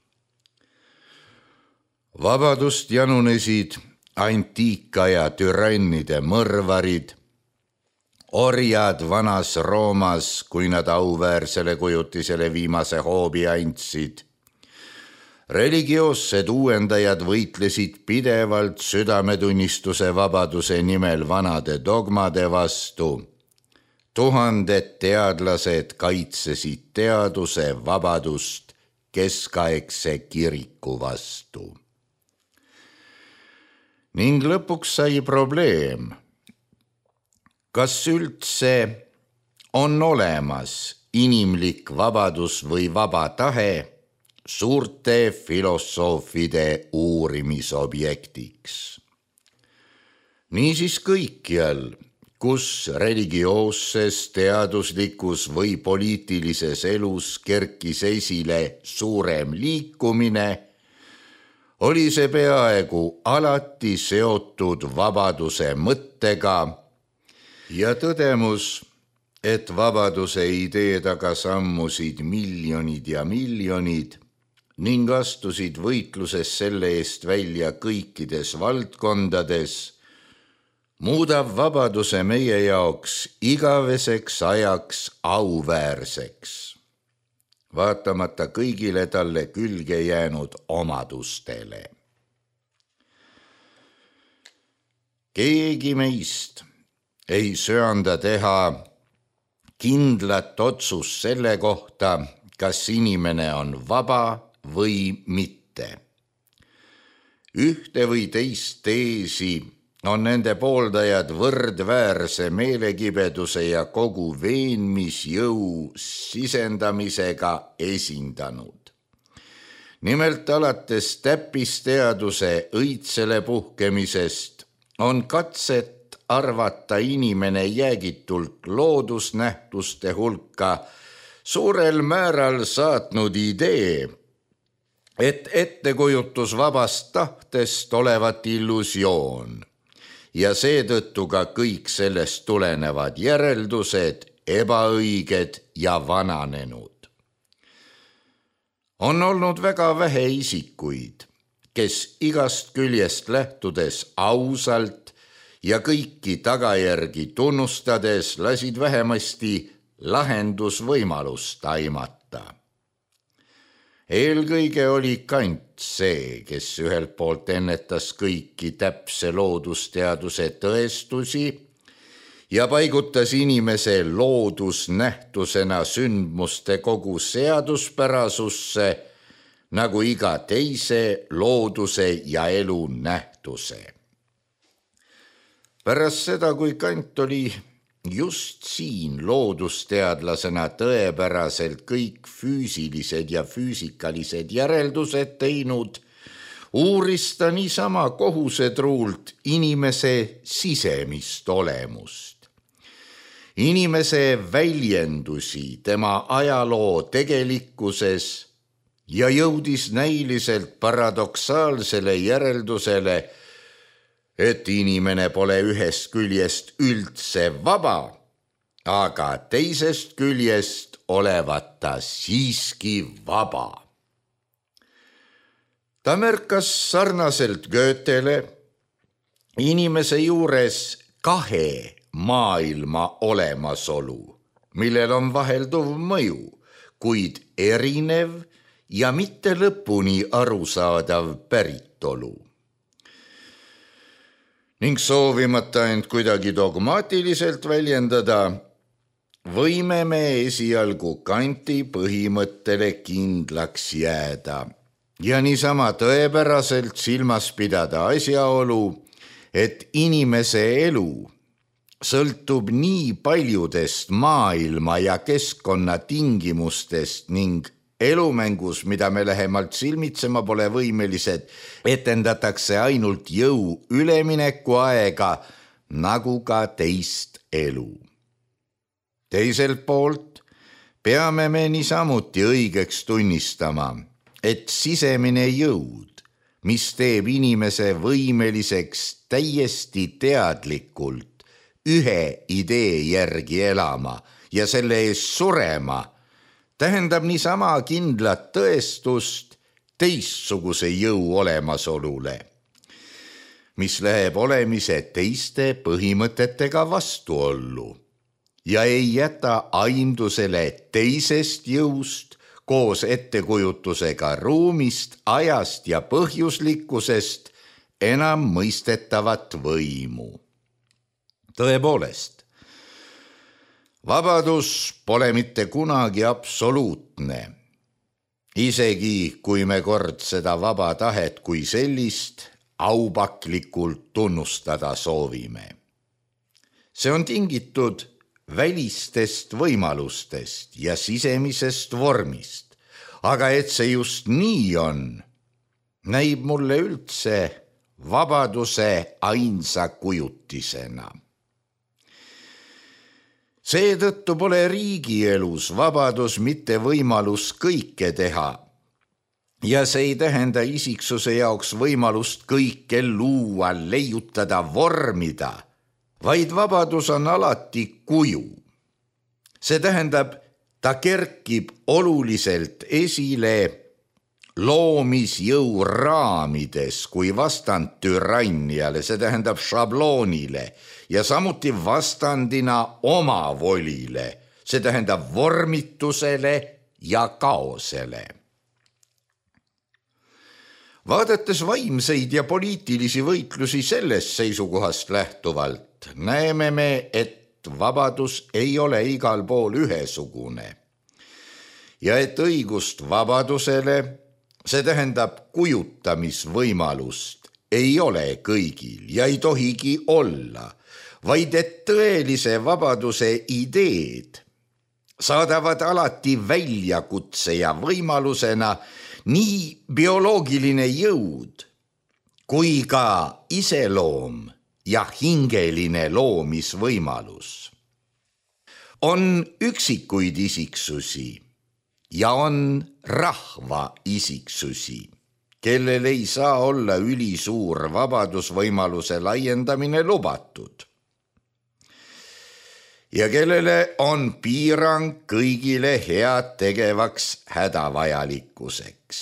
Vabadust janunesid antiikaja türannide mõrvarid, orjad vanas Roomas, kui nad auväärsele kujutisele viimase hoobi andsid. Religioossed uuendajad võitlesid pidevalt südametunnistuse vabaduse nimel vanade dogmade vastu. Tuhanded teadlased kaitsesid teaduse vabadust keskaegse kiriku vastu. Ning lõpuks sai probleem, kas üldse on olemas inimlik vabadus või vaba tahe suurte filosoofide uurimisobjektiks. Niisiis kõikjal, kus religioosses, teaduslikus või poliitilises elus kerkis esile suurem liikumine, oli see peaaegu alati seotud vabaduse mõttega ja tõdemus, et vabaduse idee taga sammusid miljonid ja miljonid ning astusid võitluses selle eest välja kõikides valdkondades, muudab vabaduse meie jaoks igaveseks ajaks auväärseks, vaatamata kõigile talle külge jäänud omadustele. Keegi meist ei söanda teha kindlat otsust selle kohta, kas inimene on vaba või mitte. Ühte või teist teesi on nende pooldajad võrdväärse meelekibeduse ja kogu veenmisjõu sisendamisega esindanud. Nimelt alates täppisteaduse õitsele puhkemisest on katset arvata inimene jäägitult loodusnähtuste hulka suurel määral saatnud idee, et ettekujutus vabast tahtest olevat illusioon ja seetõttu ka kõik sellest tulenevad järeldused ebaõiged ja vananenud. On olnud väga vähe isikuid, kes igast küljest lähtudes ausalt ja kõiki tagajärgi tunnustades lasid vähemasti lahendusvõimalust aimata. Eelkõige oli Kant see, kes ühelt poolt ennetas kõiki täpse loodusteaduse tõestusi ja paigutas inimese loodusnähtusena sündmuste kogu seaduspärasusse nagu iga teise looduse ja elu nähtuse. Pärast seda, kui Kant oli just siin loodusteadlasena tõepäraselt kõik füüsilised ja füüsikalised järeldused teinud, uuris ta niisama kohusetruult inimese sisemist olemust. Inimese väljendusi tema ajaloo tegelikkuses ja jõudis näiliselt paradoksaalsele järeldusele, et inimene pole ühest küljest üldse vaba, aga teisest küljest olevat ta siiski vaba. Ta märkas sarnaselt Goethele inimese juures kahe maailma olemasolu, millel on vahelduv mõju, kuid erinev ja mitte lõpuni arusaadav päritolu. Ning soovimata end kuidagi dogmaatiliselt väljendada, võime me esialgu Kanti põhimõttele kindlaks jääda ja niisama tõepäraselt silmas pidada asjaolu, et inimese elu sõltub nii paljudest maailma ja keskkonna tingimustest ning elumängus, mida me lähemalt silmitsema pole võimelised, etendatakse ainult jõu ülemineku aega nagu ka teist elu. Teiselt poolt peame me niisamuti õigeks tunnistama, et sisemine jõud, mis teeb inimese võimeliseks täiesti teadlikult ühe idee järgi elama ja selle eest surema, tähendab niisama kindlat tõestust teistsuguse jõu olemasolule, mis läheb olemise teiste põhimõtetega vastuollu ja ei jäta aimdusele teisest jõust koos ettekujutusega ruumist, ajast ja põhjuslikkusest enam mõistetavat võimu. Tõepoolest, Vabadus pole mitte kunagi absoluutne, isegi kui me kord seda vaba tahet kui sellist aupaklikult tunnustada soovime. See on tingitud välistest võimalustest ja sisemisest vormist, aga et see just nii on, näib mulle üldse vabaduse ainsa kujutisena. Seetõttu pole riigielus vabadus mitte võimalus kõike teha ja see ei tähenda isiksuse jaoks võimalust kõike luua, leiutada, vormida, vaid vabadus on alati kuju. See tähendab, ta kerkib oluliselt esile loomisjõu raamides kui vastand türanniale, see tähendab šabloonile ja samuti vastandina omavolile, see tähendab vormitusele ja kaosele. Vaadates vaimseid ja poliitilisi võitlusi sellest seisukohast lähtuvalt, näeme me, et vabadus ei ole igal pool ühesugune ja et õigust vabadusele, see tähendab kujutamisvõimalust, ei ole kõigil ja ei tohigi olla, vaid et tõelise vabaduse ideed saadavad alati väljakutse ja võimalusena nii bioloogiline jõud kui ka iseloom ja hingeline loomisvõimalus. On üksikuid isiksusi ja on rahva isiksusi, kellel ei saa olla ülisuur vabadusvõimaluse laiendamine lubatud ja kellele on piirang kõigile head tegevaks hädavajalikkuseks.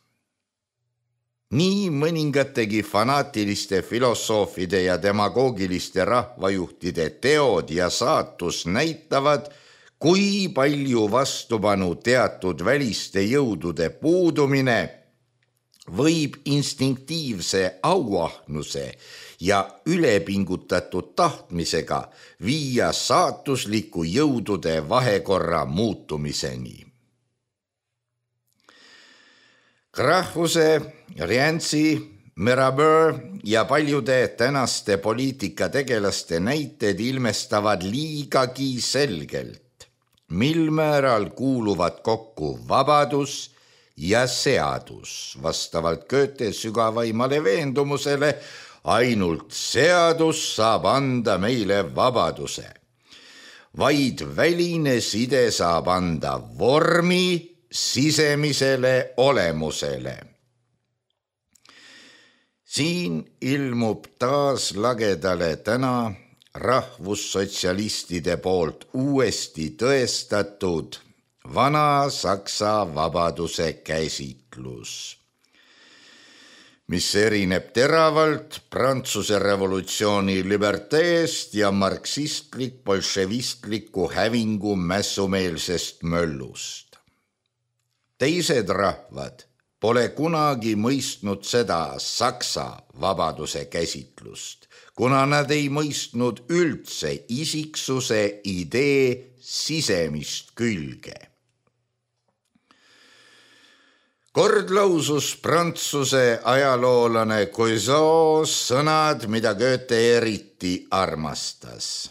Nii mõningategi fanaatiliste filosoofide ja demagoogiliste rahvajuhtide teod ja saatus näitavad, kui palju vastupanu teatud väliste jõudude puudumine võib instinktiivse auahnuse ja ülepingutatud tahtmisega viia saatusliku jõudude vahekorra muutumiseni. Grahuse, Rienzi, Mirabeau ja paljude tänaste poliitikategelaste näited ilmestavad liigagi selgelt, mil määral kuuluvad kokku vabadus ja seadus. Vastavalt Goethe sügavaimale veendumusele ainult seadus saab anda meile vabaduse. Vaid väline side saab anda vormi sisemisele olemusele. Siin ilmub taas lagedale täna rahvussotsialistide poolt uuesti tõestatud vana Saksa vabaduse käsitlus, mis erineb teravalt Prantsuse revolutsiooni liberteest ja marksistlik-bolševistliku hävingu mässumeelsest möllust. Teised rahvad pole kunagi mõistnud seda Saksa vabaduse käsitlust, kuna nad ei mõistnud üldse isiksuse idee sisemist külge. Kord lausus Prantsuse ajaloolane Coiseau sõnad, mida Goethe eriti armastas.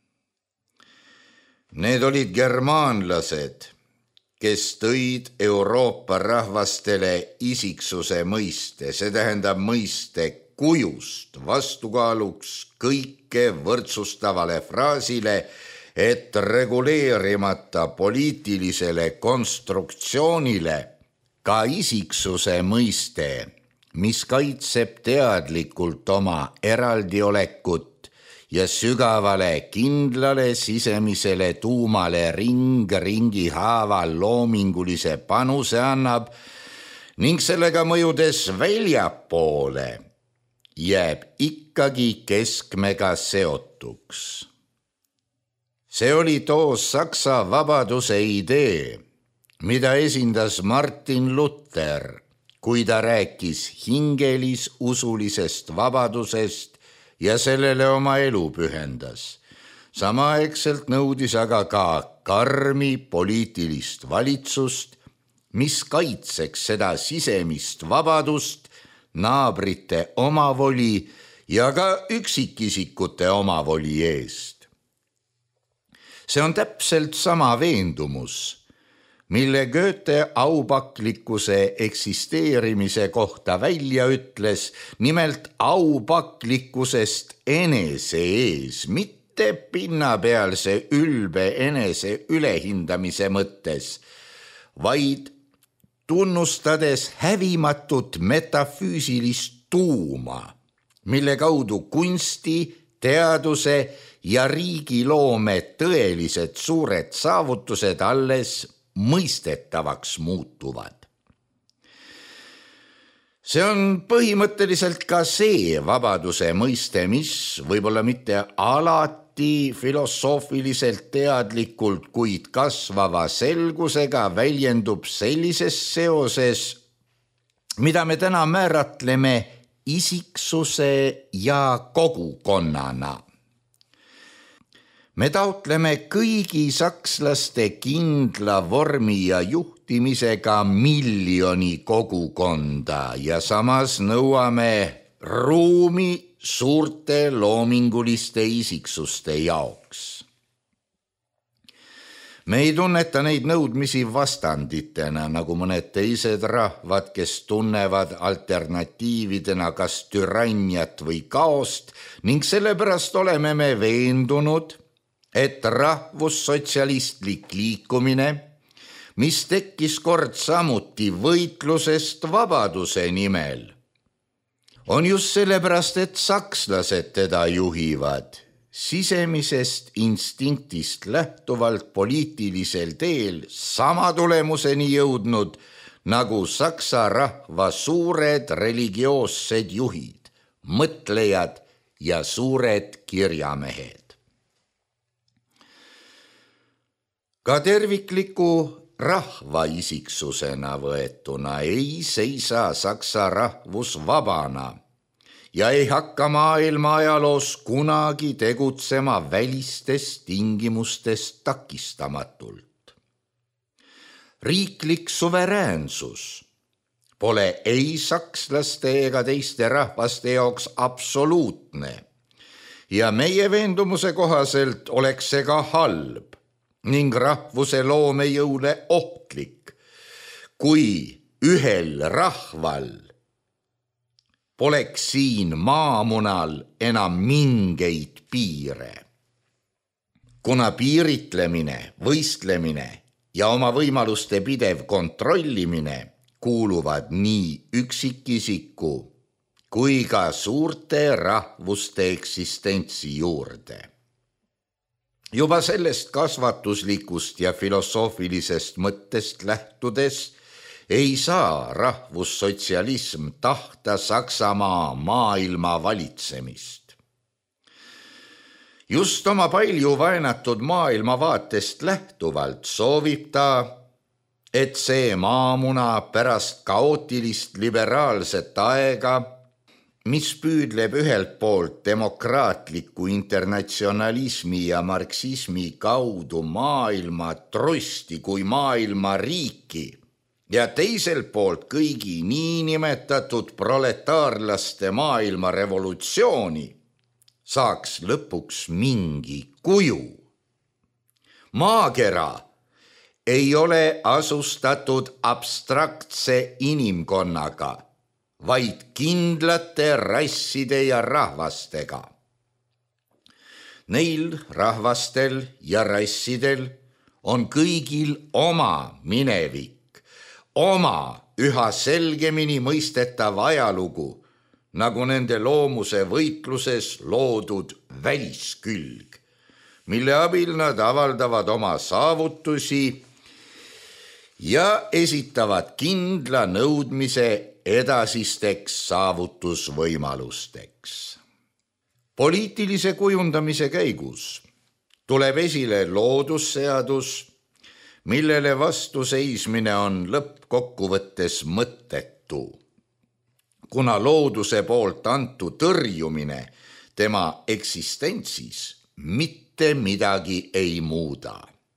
Need olid germaanlased, kes tõid Euroopa rahvastele isiksuse mõiste, see tähendab mõiste kujust vastukaaluks kõike võrdsustavale fraasile, et reguleerimata poliitilisele konstruktsioonile ka isiksuse mõiste, mis kaitseb teadlikult oma eraldiolekut ja sügavale kindlale sisemisele tuumale ringi haaval loomingulise panuse annab ning sellega mõjudes väljapoole jääb ikkagi keskmega seotuks. See oli too Saksa vabaduse idee, mida esindas Martin Luther, kui ta rääkis hingelis usulisest vabadusest ja sellele oma elu pühendas. Samaaegselt nõudis aga ka karmi poliitilist valitsust, mis kaitseks seda sisemist vabadust, naabrite omavoli ja ka üksikisikute omavoli eest. See on täpselt sama veendumus, mille Goethe aupaklikkuse eksisteerimise kohta välja ütles, nimelt aupaklikkusest enese ees, mitte pinnapealse ülbe enese ülehindamise mõttes, vaid tunnustades hävimatut metafüüsilist tuuma, mille kaudu kunsti, teaduse ja riigiloome tõelised suured saavutused alles mõistetavaks muutuvad. See on põhimõtteliselt ka see vabaduse mõiste, mis võib-olla mitte alati filosoofiliselt teadlikult, kuid kasvava selgusega väljendub sellises seoses, mida me täna määratleme isiksuse ja kogukonnana. Me taotleme kõigi sakslaste kindla vormi ja juhtimisega miljoni kogukonda ja samas nõuame ruumi suurte loominguliste isiksuste jaoks. Me ei tunneta neid nõudmisi vastanditena, nagu mõned teised rahvad, kes tunnevad alternatiividena kas türanniat või kaost, ning sellepärast oleme me veendunud, et rahvussotsialistlik liikumine, mis tekkis kord samuti võitlusest vabaduse nimel, on just sellepärast, et sakslased teda juhivad, sisemisest instinktist lähtuvalt poliitilisel teel sama tulemuseni jõudnud nagu saksa rahva suured religioossed juhid, mõtlejad ja suured kirjamehed. Ka tervikliku rahvaisiksusena võetuna ei seisa saksa rahvus vabana ja ei hakka maailma ajaloos kunagi tegutsema välistes tingimustes takistamatult. Riiklik suveräänsus pole ei sakslaste ega teiste rahvaste jaoks absoluutne ja meie veendumuse kohaselt oleks see ka halb ning rahvuse loomejõule ohtlik, kui ühel rahval poleks siin maamunal enam mingeid piire. Kuna piiritlemine, võistlemine ja oma võimaluste pidev kontrollimine kuuluvad nii üksikisiku kui ka suurte rahvuste eksistentsi juurde. Juba sellest kasvatuslikust ja filosoofilisest mõttest lähtudes ei saa rahvussotsialism tahta Saksamaa maailma valitsemist. Just oma palju vaenatud maailmavaatest lähtuvalt soovib ta, et see maamuna pärast kaootilist liberaalset aega, mis püüdleb ühelt poolt demokraatliku internatsionalismi ja marksismi kaudu maailma trusti kui maailma riiki ja teiselt poolt kõigi niinimetatud proletaarlaste maailma revolutsiooni, saaks lõpuks mingi kuju. Maakera ei ole asustatud abstraktse inimkonnaga, vaid kindlate rasside ja rahvastega. Neil rahvastel ja rassidel on kõigil oma minevik, oma üha selgemini mõistetav ajalugu, nagu nende loomuse võitluses loodud väliskülg, mille abil nad avaldavad oma saavutusi ja esitavad kindla nõudmise edasisteks saavutusvõimalusteks. Poliitilise kujundamise käigus tuleb esile loodusseadus, millele vastuseismine on lõppkokkuvõttes mõttetu, kuna looduse poolt antu tõrjumine tema eksistentsis mitte mitte midagi ei muuda.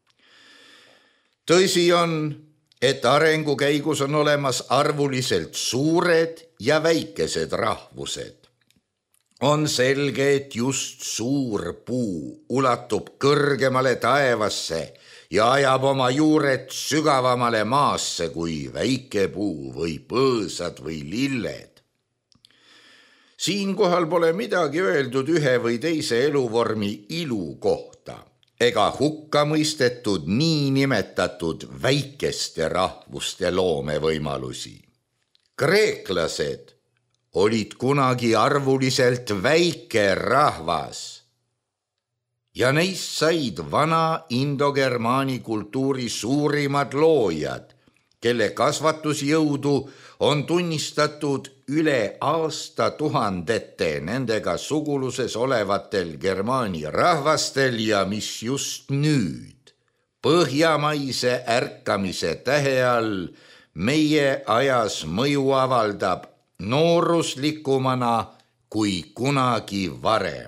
Tõsi on, et arengu käigus on olemas arvuliselt suured ja väikesed rahvused. On selge, et just suur puu ulatub kõrgemale taevasse ja ajab oma juured sügavamale maasse kui väike puu või põõsad või lilled. Siinkohal pole midagi öeldud ühe või teise eluvormi ilu kohta ega hukka mõistetud niinimetatud väikeste rahvuste loomevõimalusi. Kreeklased olid kunagi arvuliselt väike rahvas ja neist said vana indogermaani kultuuri suurimad loojad, kelle kasvatusjõudu on tunnistatud üle aastatuhandete nendega suguluses olevatel germaani rahvastel ja mis just nüüd põhjamaise ärkamise tähe all meie ajas mõju avaldab nooruslikumana kui kunagi varem.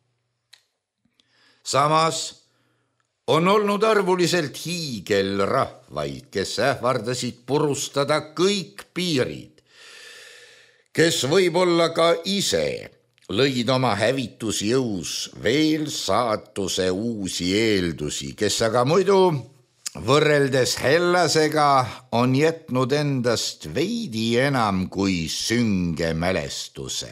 Samas on olnud arvuliselt hiigelrahvaid, kes ähvardasid purustada kõik piirid, kes võib-olla ka ise lõid oma hävitusjõus veel saatuse uusi eeldusi, kes aga muidu võrreldes Hellasega on jätnud endast veidi enam kui sünge mälestuse.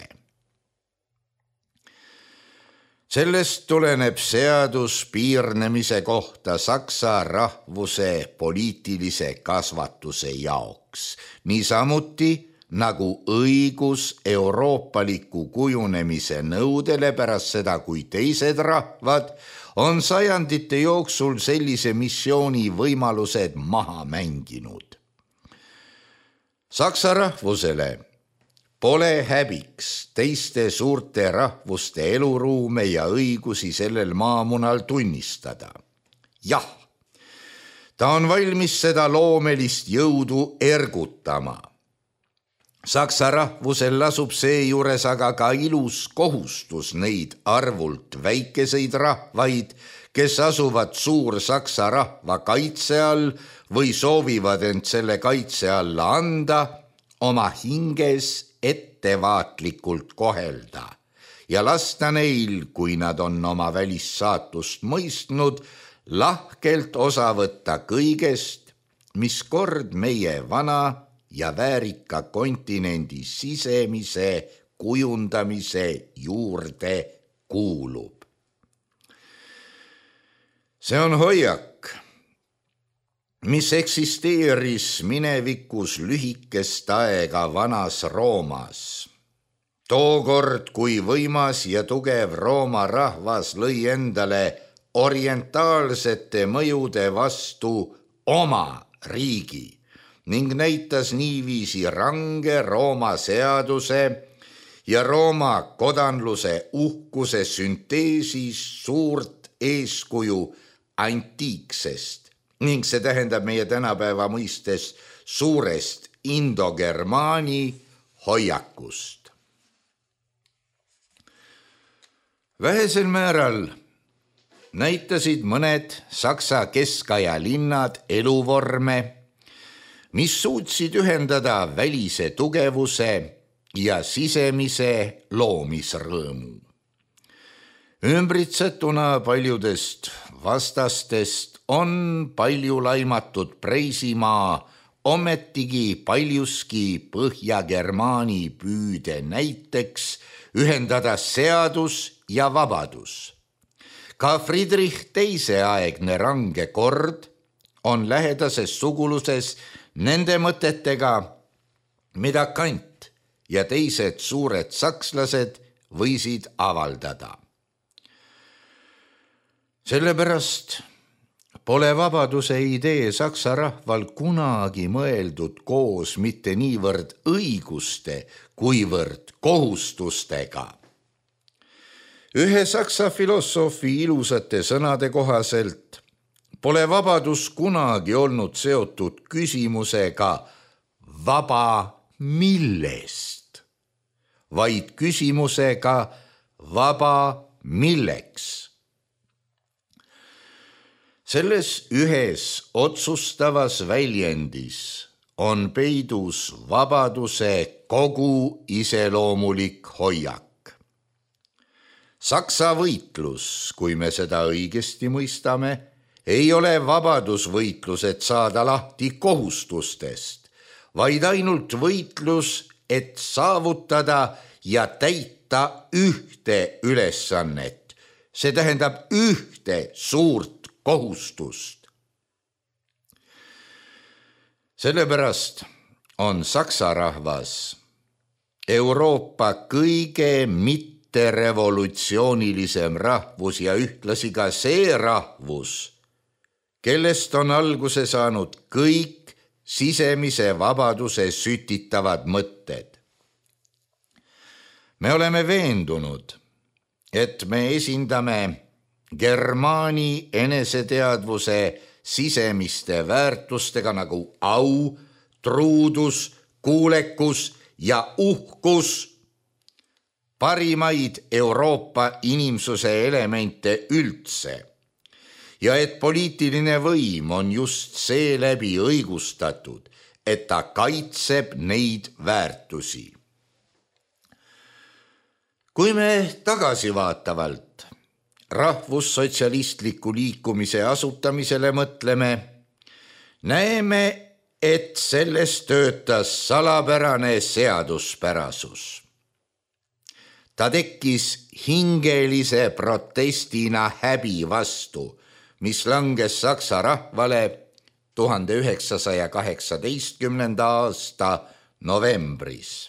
Sellest tuleneb seadus piirnemise kohta saksa rahvuse poliitilise kasvatuse jaoks, niisamuti nagu õigus euroopaliku kujunemise nõudele pärast seda, kui teised rahvad on sajandite jooksul sellise missiooni võimalused maha mänginud. Saksa rahvusele pole häbiks teiste suurte rahvuste eluruume ja õigusi sellel maamunal tunnistada. Jah, ta on valmis seda loomelist jõudu ergutama. Saksa rahvusel lasub seejuures aga ka ilus kohustus neid arvult väikeseid rahvaid, kes asuvad Suur-Saksa rahva kaitse all või soovivad end selle kaitse alla anda, oma hinges ettevaatlikult kohelda ja lasta neil, kui nad on oma välissaatust mõistnud, lahkelt osa võtta kõigest, mis kord meie vana ja väärika kontinendi sisemise kujundamise juurde kuulub. See on hoiak, mis eksisteeris minevikus lühikest aega vanas Roomas. Tookord, kui võimas ja tugev Rooma rahvas lõi endale orientaalsete mõjude vastu oma riigi ning näitas niiviisi range Rooma seaduse ja Rooma kodanluse uhkuse sünteesis suurt eeskuju antiiksest ning see tähendab meie tänapäeva mõistes suurest indogermaani hoiakust. Vähesel määral näitasid mõned Saksa keskaja linnad eluvorme, mis suutsid ühendada välise tugevuse ja sisemise loomisrõõmu. Ümbritsetuna paljudest vastastest on palju laimatud Preisimaa ometigi paljuski Põhja-Germaani püüde näiteks ühendada seadus ja vabadus. Ka Friedrich II aegne range kord on lähedases suguluses nende mõtetega, mida Kant ja teised suured sakslased võisid avaldada. Sellepärast pole vabaduse idee saksa rahval kunagi mõeldud koos mitte niivõrd õiguste, kuivõrd kohustustega. Ühe saksa filosoofi ilusate sõnade kohaselt pole vabadus kunagi olnud seotud küsimusega vaba millest, vaid küsimusega vaba milleks. Selles ühes otsustavas väljendis on peidus vabaduse kogu iseloomulik hoiak. Saksa võitlus, kui me seda õigesti mõistame, ei ole vabadusvõitlus, et saada lahti kohustustest, vaid ainult võitlus, et saavutada ja täita ühte ülesannet. See tähendab ühte suurt kohustust. Sellepärast on saksa rahvas Euroopa kõige mitterevolutsioonilisem rahvus ja ühtlasi ka see rahvus, kellest on alguse saanud kõik sisemise vabaduse sütitavad mõtted. Me oleme veendunud, et me esindame Germaani eneseteadvuse sisemiste väärtustega nagu au, truudus, kuulekus ja uhkus parimaid Euroopa inimsuse elemente üldse ja et poliitiline võim on just seeläbi õigustatud, et ta kaitseb neid väärtusi. Kui me tagasivaatavalt rahvussotsialistliku liikumise asutamisele mõtleme, näeme, et selles töötas salapärane seaduspärasus. Ta tekkis hingelise protestina häbi vastu, mis langes saksa rahvale 1918. aasta novembris.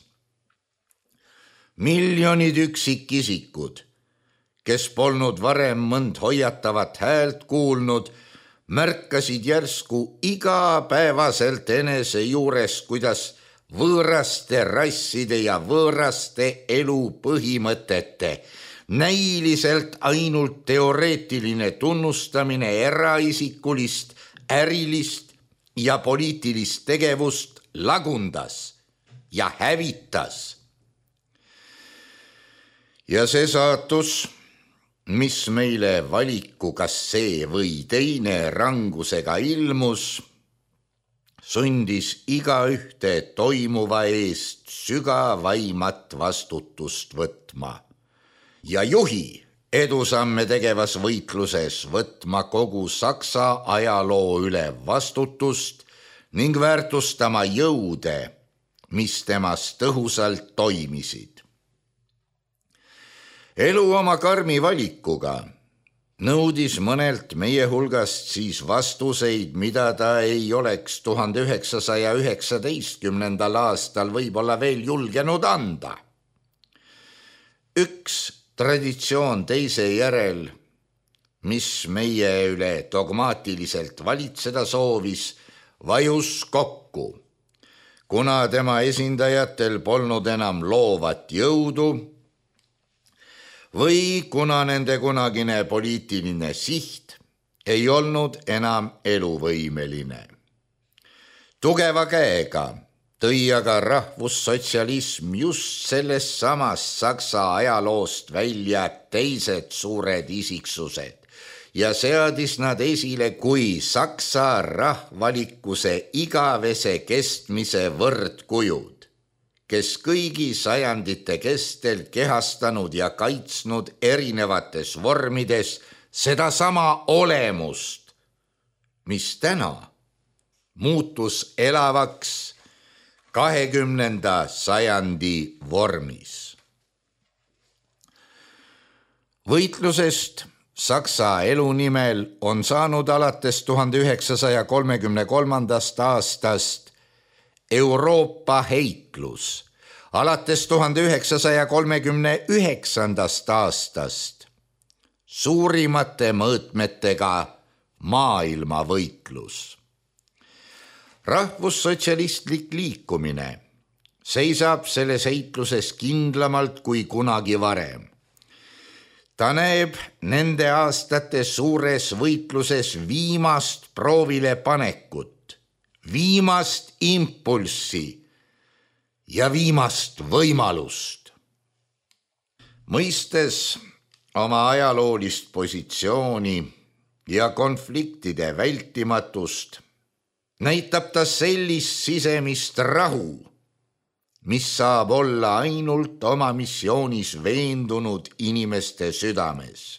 Miljonid üksikisikud, kes polnud varem mõnd hoiatavat häält kuulnud, märkasid järsku igapäevaselt enese juures, kuidas võõraste rasside ja võõraste elu põhimõtete, näiliselt ainult teoreetiline tunnustamine eraisikulist, ärilist ja poliitilist tegevust lagundas ja hävitas. Ja see saatus, mis meile valiku kas see või teine rangusega ilmus, sundis igaühte toimuva eest sügavaimat vastutust võtma ja juhi edusamme tegevas võitluses võtma kogu Saksa ajaloo üle vastutust ning väärtustama jõude, mis temas tõhusalt toimisid. Elu oma karmi valikuga nõudis mõnelt meie hulgast siis vastuseid, mida ta ei oleks 1919. aastal võib-olla veel julgenud anda. Üks traditsioon teise järel, mis meie üle dogmaatiliselt valitseda soovis, vajus kokku, kuna tema esindajatel polnud enam loovat jõudu või kuna nende kunagine poliitiline siht ei olnud enam eluvõimeline. Tugeva käega tõi aga rahvussotsialism just sellest samast Saksa ajaloost välja teised suured isiksused ja seadis nad esile kui Saksa rahvalikkuse igavese kestmise võrdkujud, kes kõigi sajandite kestel kehastanud ja kaitsnud erinevates vormides sedasama olemust, mis täna muutus elavaks 20. sajandi vormis. Võitlusest Saksa elu nimel on saanud alates 1933. aastast Euroopa heitlus, alates 1939. aastast suurimate mõõtmetega maailmavõitlus. Rahvussotsialistlik liikumine seisab selles heitluses kindlamalt kui kunagi varem. Ta näeb nende aastate suures võitluses viimast proovile panekut, viimast impulssi ja viimast võimalust. Mõistes oma ajaloolist positsiooni ja konfliktide vältimatust, näitab ta sellist sisemist rahu, mis saab olla ainult oma missioonis veendunud inimeste südames.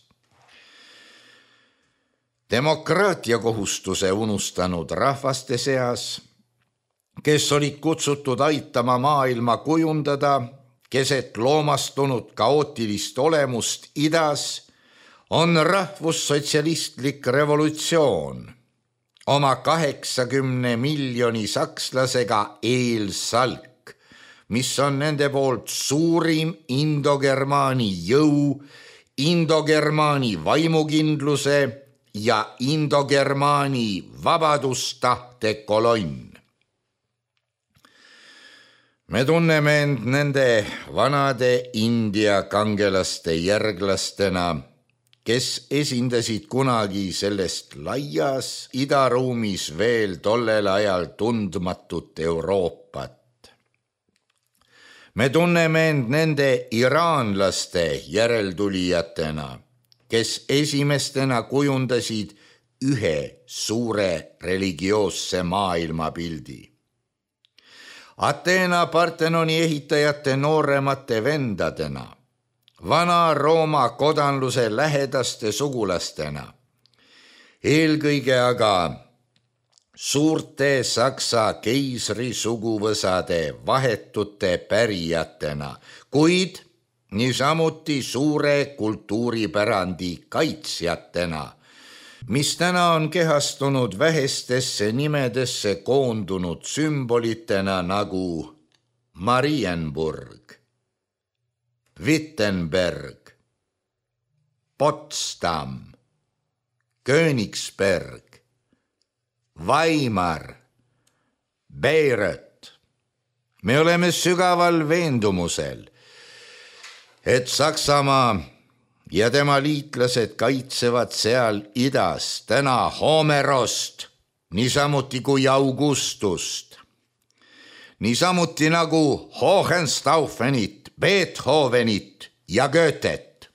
Demokraatia kohustuse unustanud rahvaste seas, kes olid kutsutud aitama maailma kujundada keset loomastunud kaootilist olemust idas, on rahvussotsialistlik revolutsioon oma 80 miljoni sakslasega eelsalk, mis on nende poolt suurim indogermaani jõu, indogermaani vaimukindluse ja indogermaani vabadustahte kolonn. Me tunneme end nende vanade India kangelaste järglastena, kes esindasid kunagi sellest laias idaruumis veel tollel ajal tundmatut Euroopat. Me tunneme end nende iraanlaste järeltulijatena, kes esimestena kujundasid ühe suure religioosse maailmapildi. Ateena Partenoni ehitajate nooremate vendadena, vana Rooma kodanluse lähedaste sugulastena, eelkõige aga suurte Saksa keisri suguvõsade vahetute pärijatena, kuid niisamuti suure kultuuripärandi kaitsjatena, mis täna on kehastunud vähestesse nimedesse koondunud sümbolitena nagu Marienburg, Wittenberg, Potsdam, Königsberg, Weimar, Bayreuth. Me oleme sügaval veendumusel, et Saksamaa ja tema liitlased kaitsevad seal idas täna Homerost, niisamuti kui Augustust, niisamuti nagu Hohenstaufenit, Beethovenit ja Goethet.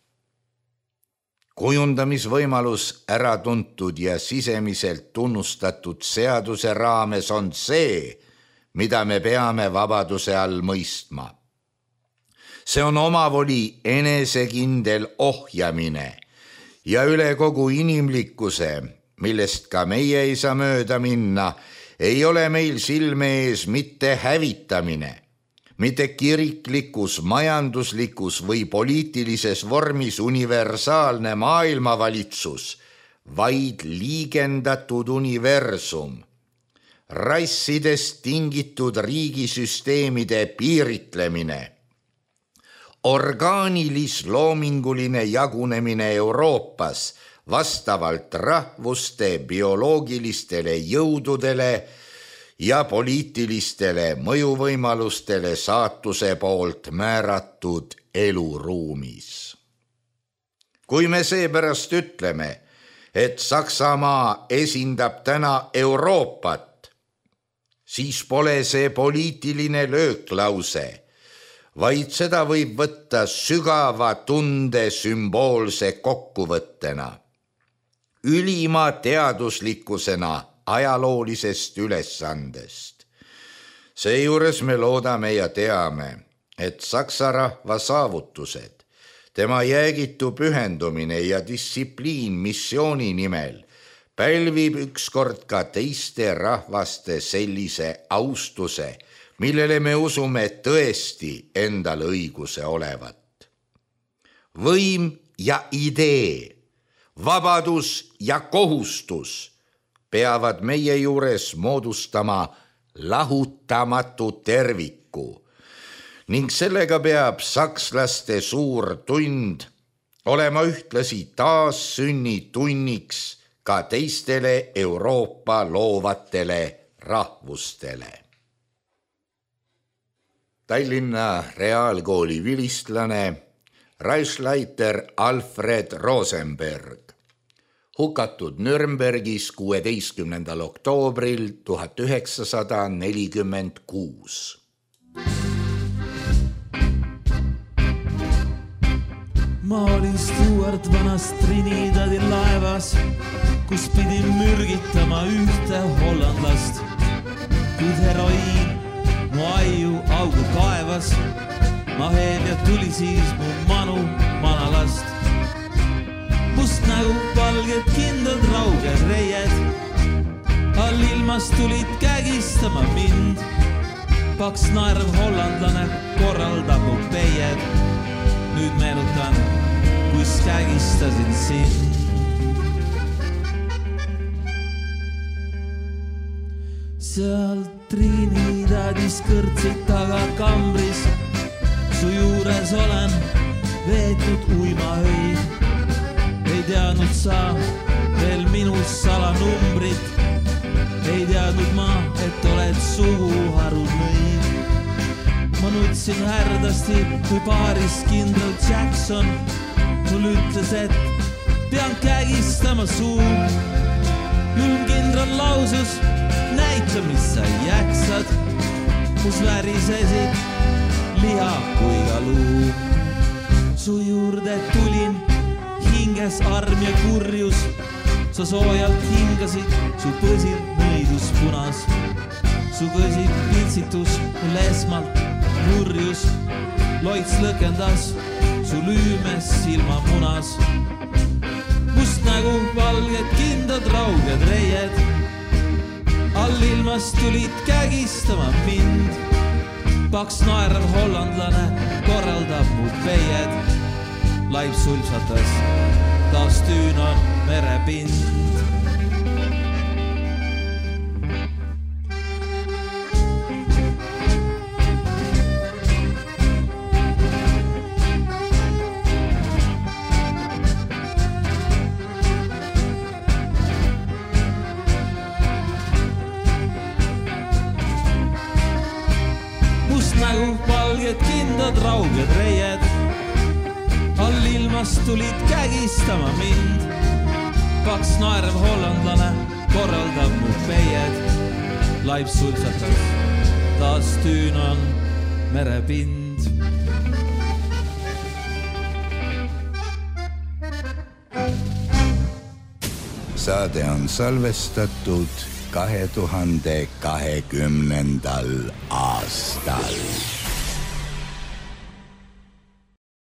Kujundamisvõimalus äratuntud ja sisemiselt tunnustatud seaduse raames on see, mida me peame vabaduse all mõistma. See on omavoli enesekindel ohjamine ja üle kogu inimlikkuse, millest ka meie ei saa mööda minna, ei ole meil silme ees mitte hävitamine, mitte kiriklikus, majanduslikus või poliitilises vormis universaalne maailmavalitsus, vaid liigendatud universum, rassidest tingitud riigisüsteemide piiritlemine, orgaanilis-loominguline jagunemine Euroopas vastavalt rahvuste bioloogilistele jõududele ja poliitilistele mõjuvõimalustele saatuse poolt määratud eluruumis. Kui me seepärast ütleme, et Saksamaa esindab täna Euroopat, siis pole see poliitiline lööklause, vaid seda võib võtta sügava tunde sümboolse kokkuvõttena, ülima teaduslikkusena ajaloolisest ülesandest. Seejuures me loodame ja teame, et saksa rahva saavutused, tema jäägitu pühendumine ja distsipliin missiooni nimel pälvib ükskord ka teiste rahvaste sellise austuse, millele me usume tõesti endal õiguse olevat. Võim ja idee, vabadus ja kohustus peavad meie juures moodustama lahutamatu terviku ning sellega peab sakslaste suur tund olema ühtlasi taassünnitunniks ka teistele Euroopa loovatele rahvustele. Tallinna Reaalkooli vilistlane Reichsleiter Alfred Rosenberg, hukatud Nürnbergis 16. oktoobril 1946. Ma olin Stuart vanast Trinidadi laevas, kus pidin mürgitama ühte hollandlast. Kuid heroiin mu aiu augu kaevas, ma heel ja tuli siis mu manu manalast. Must nägu valged kindad rauged reied, all ilmas tulid kägistama mind. Paks naerv hollandlane korraldab mu peied. Nüüd meenutan, kus kägistasin sind. Seal Trinidadis kõrtsid taga kambris, su juures olen veetnud uimaöid. Ei teadnud sa veel minus salanumbrit, ei teadnud ma, et oled suguharud lõid. Ma nutsin härdasti, kui paaris kindral Jackson mul ütles, et pean kägistama suu. Julm kindral lausus, näita, mis sa jäksad. Mus värisesid liha kui ka luu. Su juurde tulin, hinges arm ja kurjus. Sa soojalt hingasid, su põsil nõidus punas. Su kõsid pitsitus, mul esmalt nurjus. Loits lõkendas, su lüümes silma munas. Must nägu valged kindad rauged reied, all ilmas tulid kägistama mind. Paks naerv hollandlane korraldab mu peied. Laip sulpsatas, taas tüün on merepind. Nägu valged kindad rauged reied, all ilmas tulid kägistama mind. Paks naerv hollandlane korraldab mu peied. Laip sulpsatas, taas tüün on merepind. Saade on salvestatud 2020. aastal.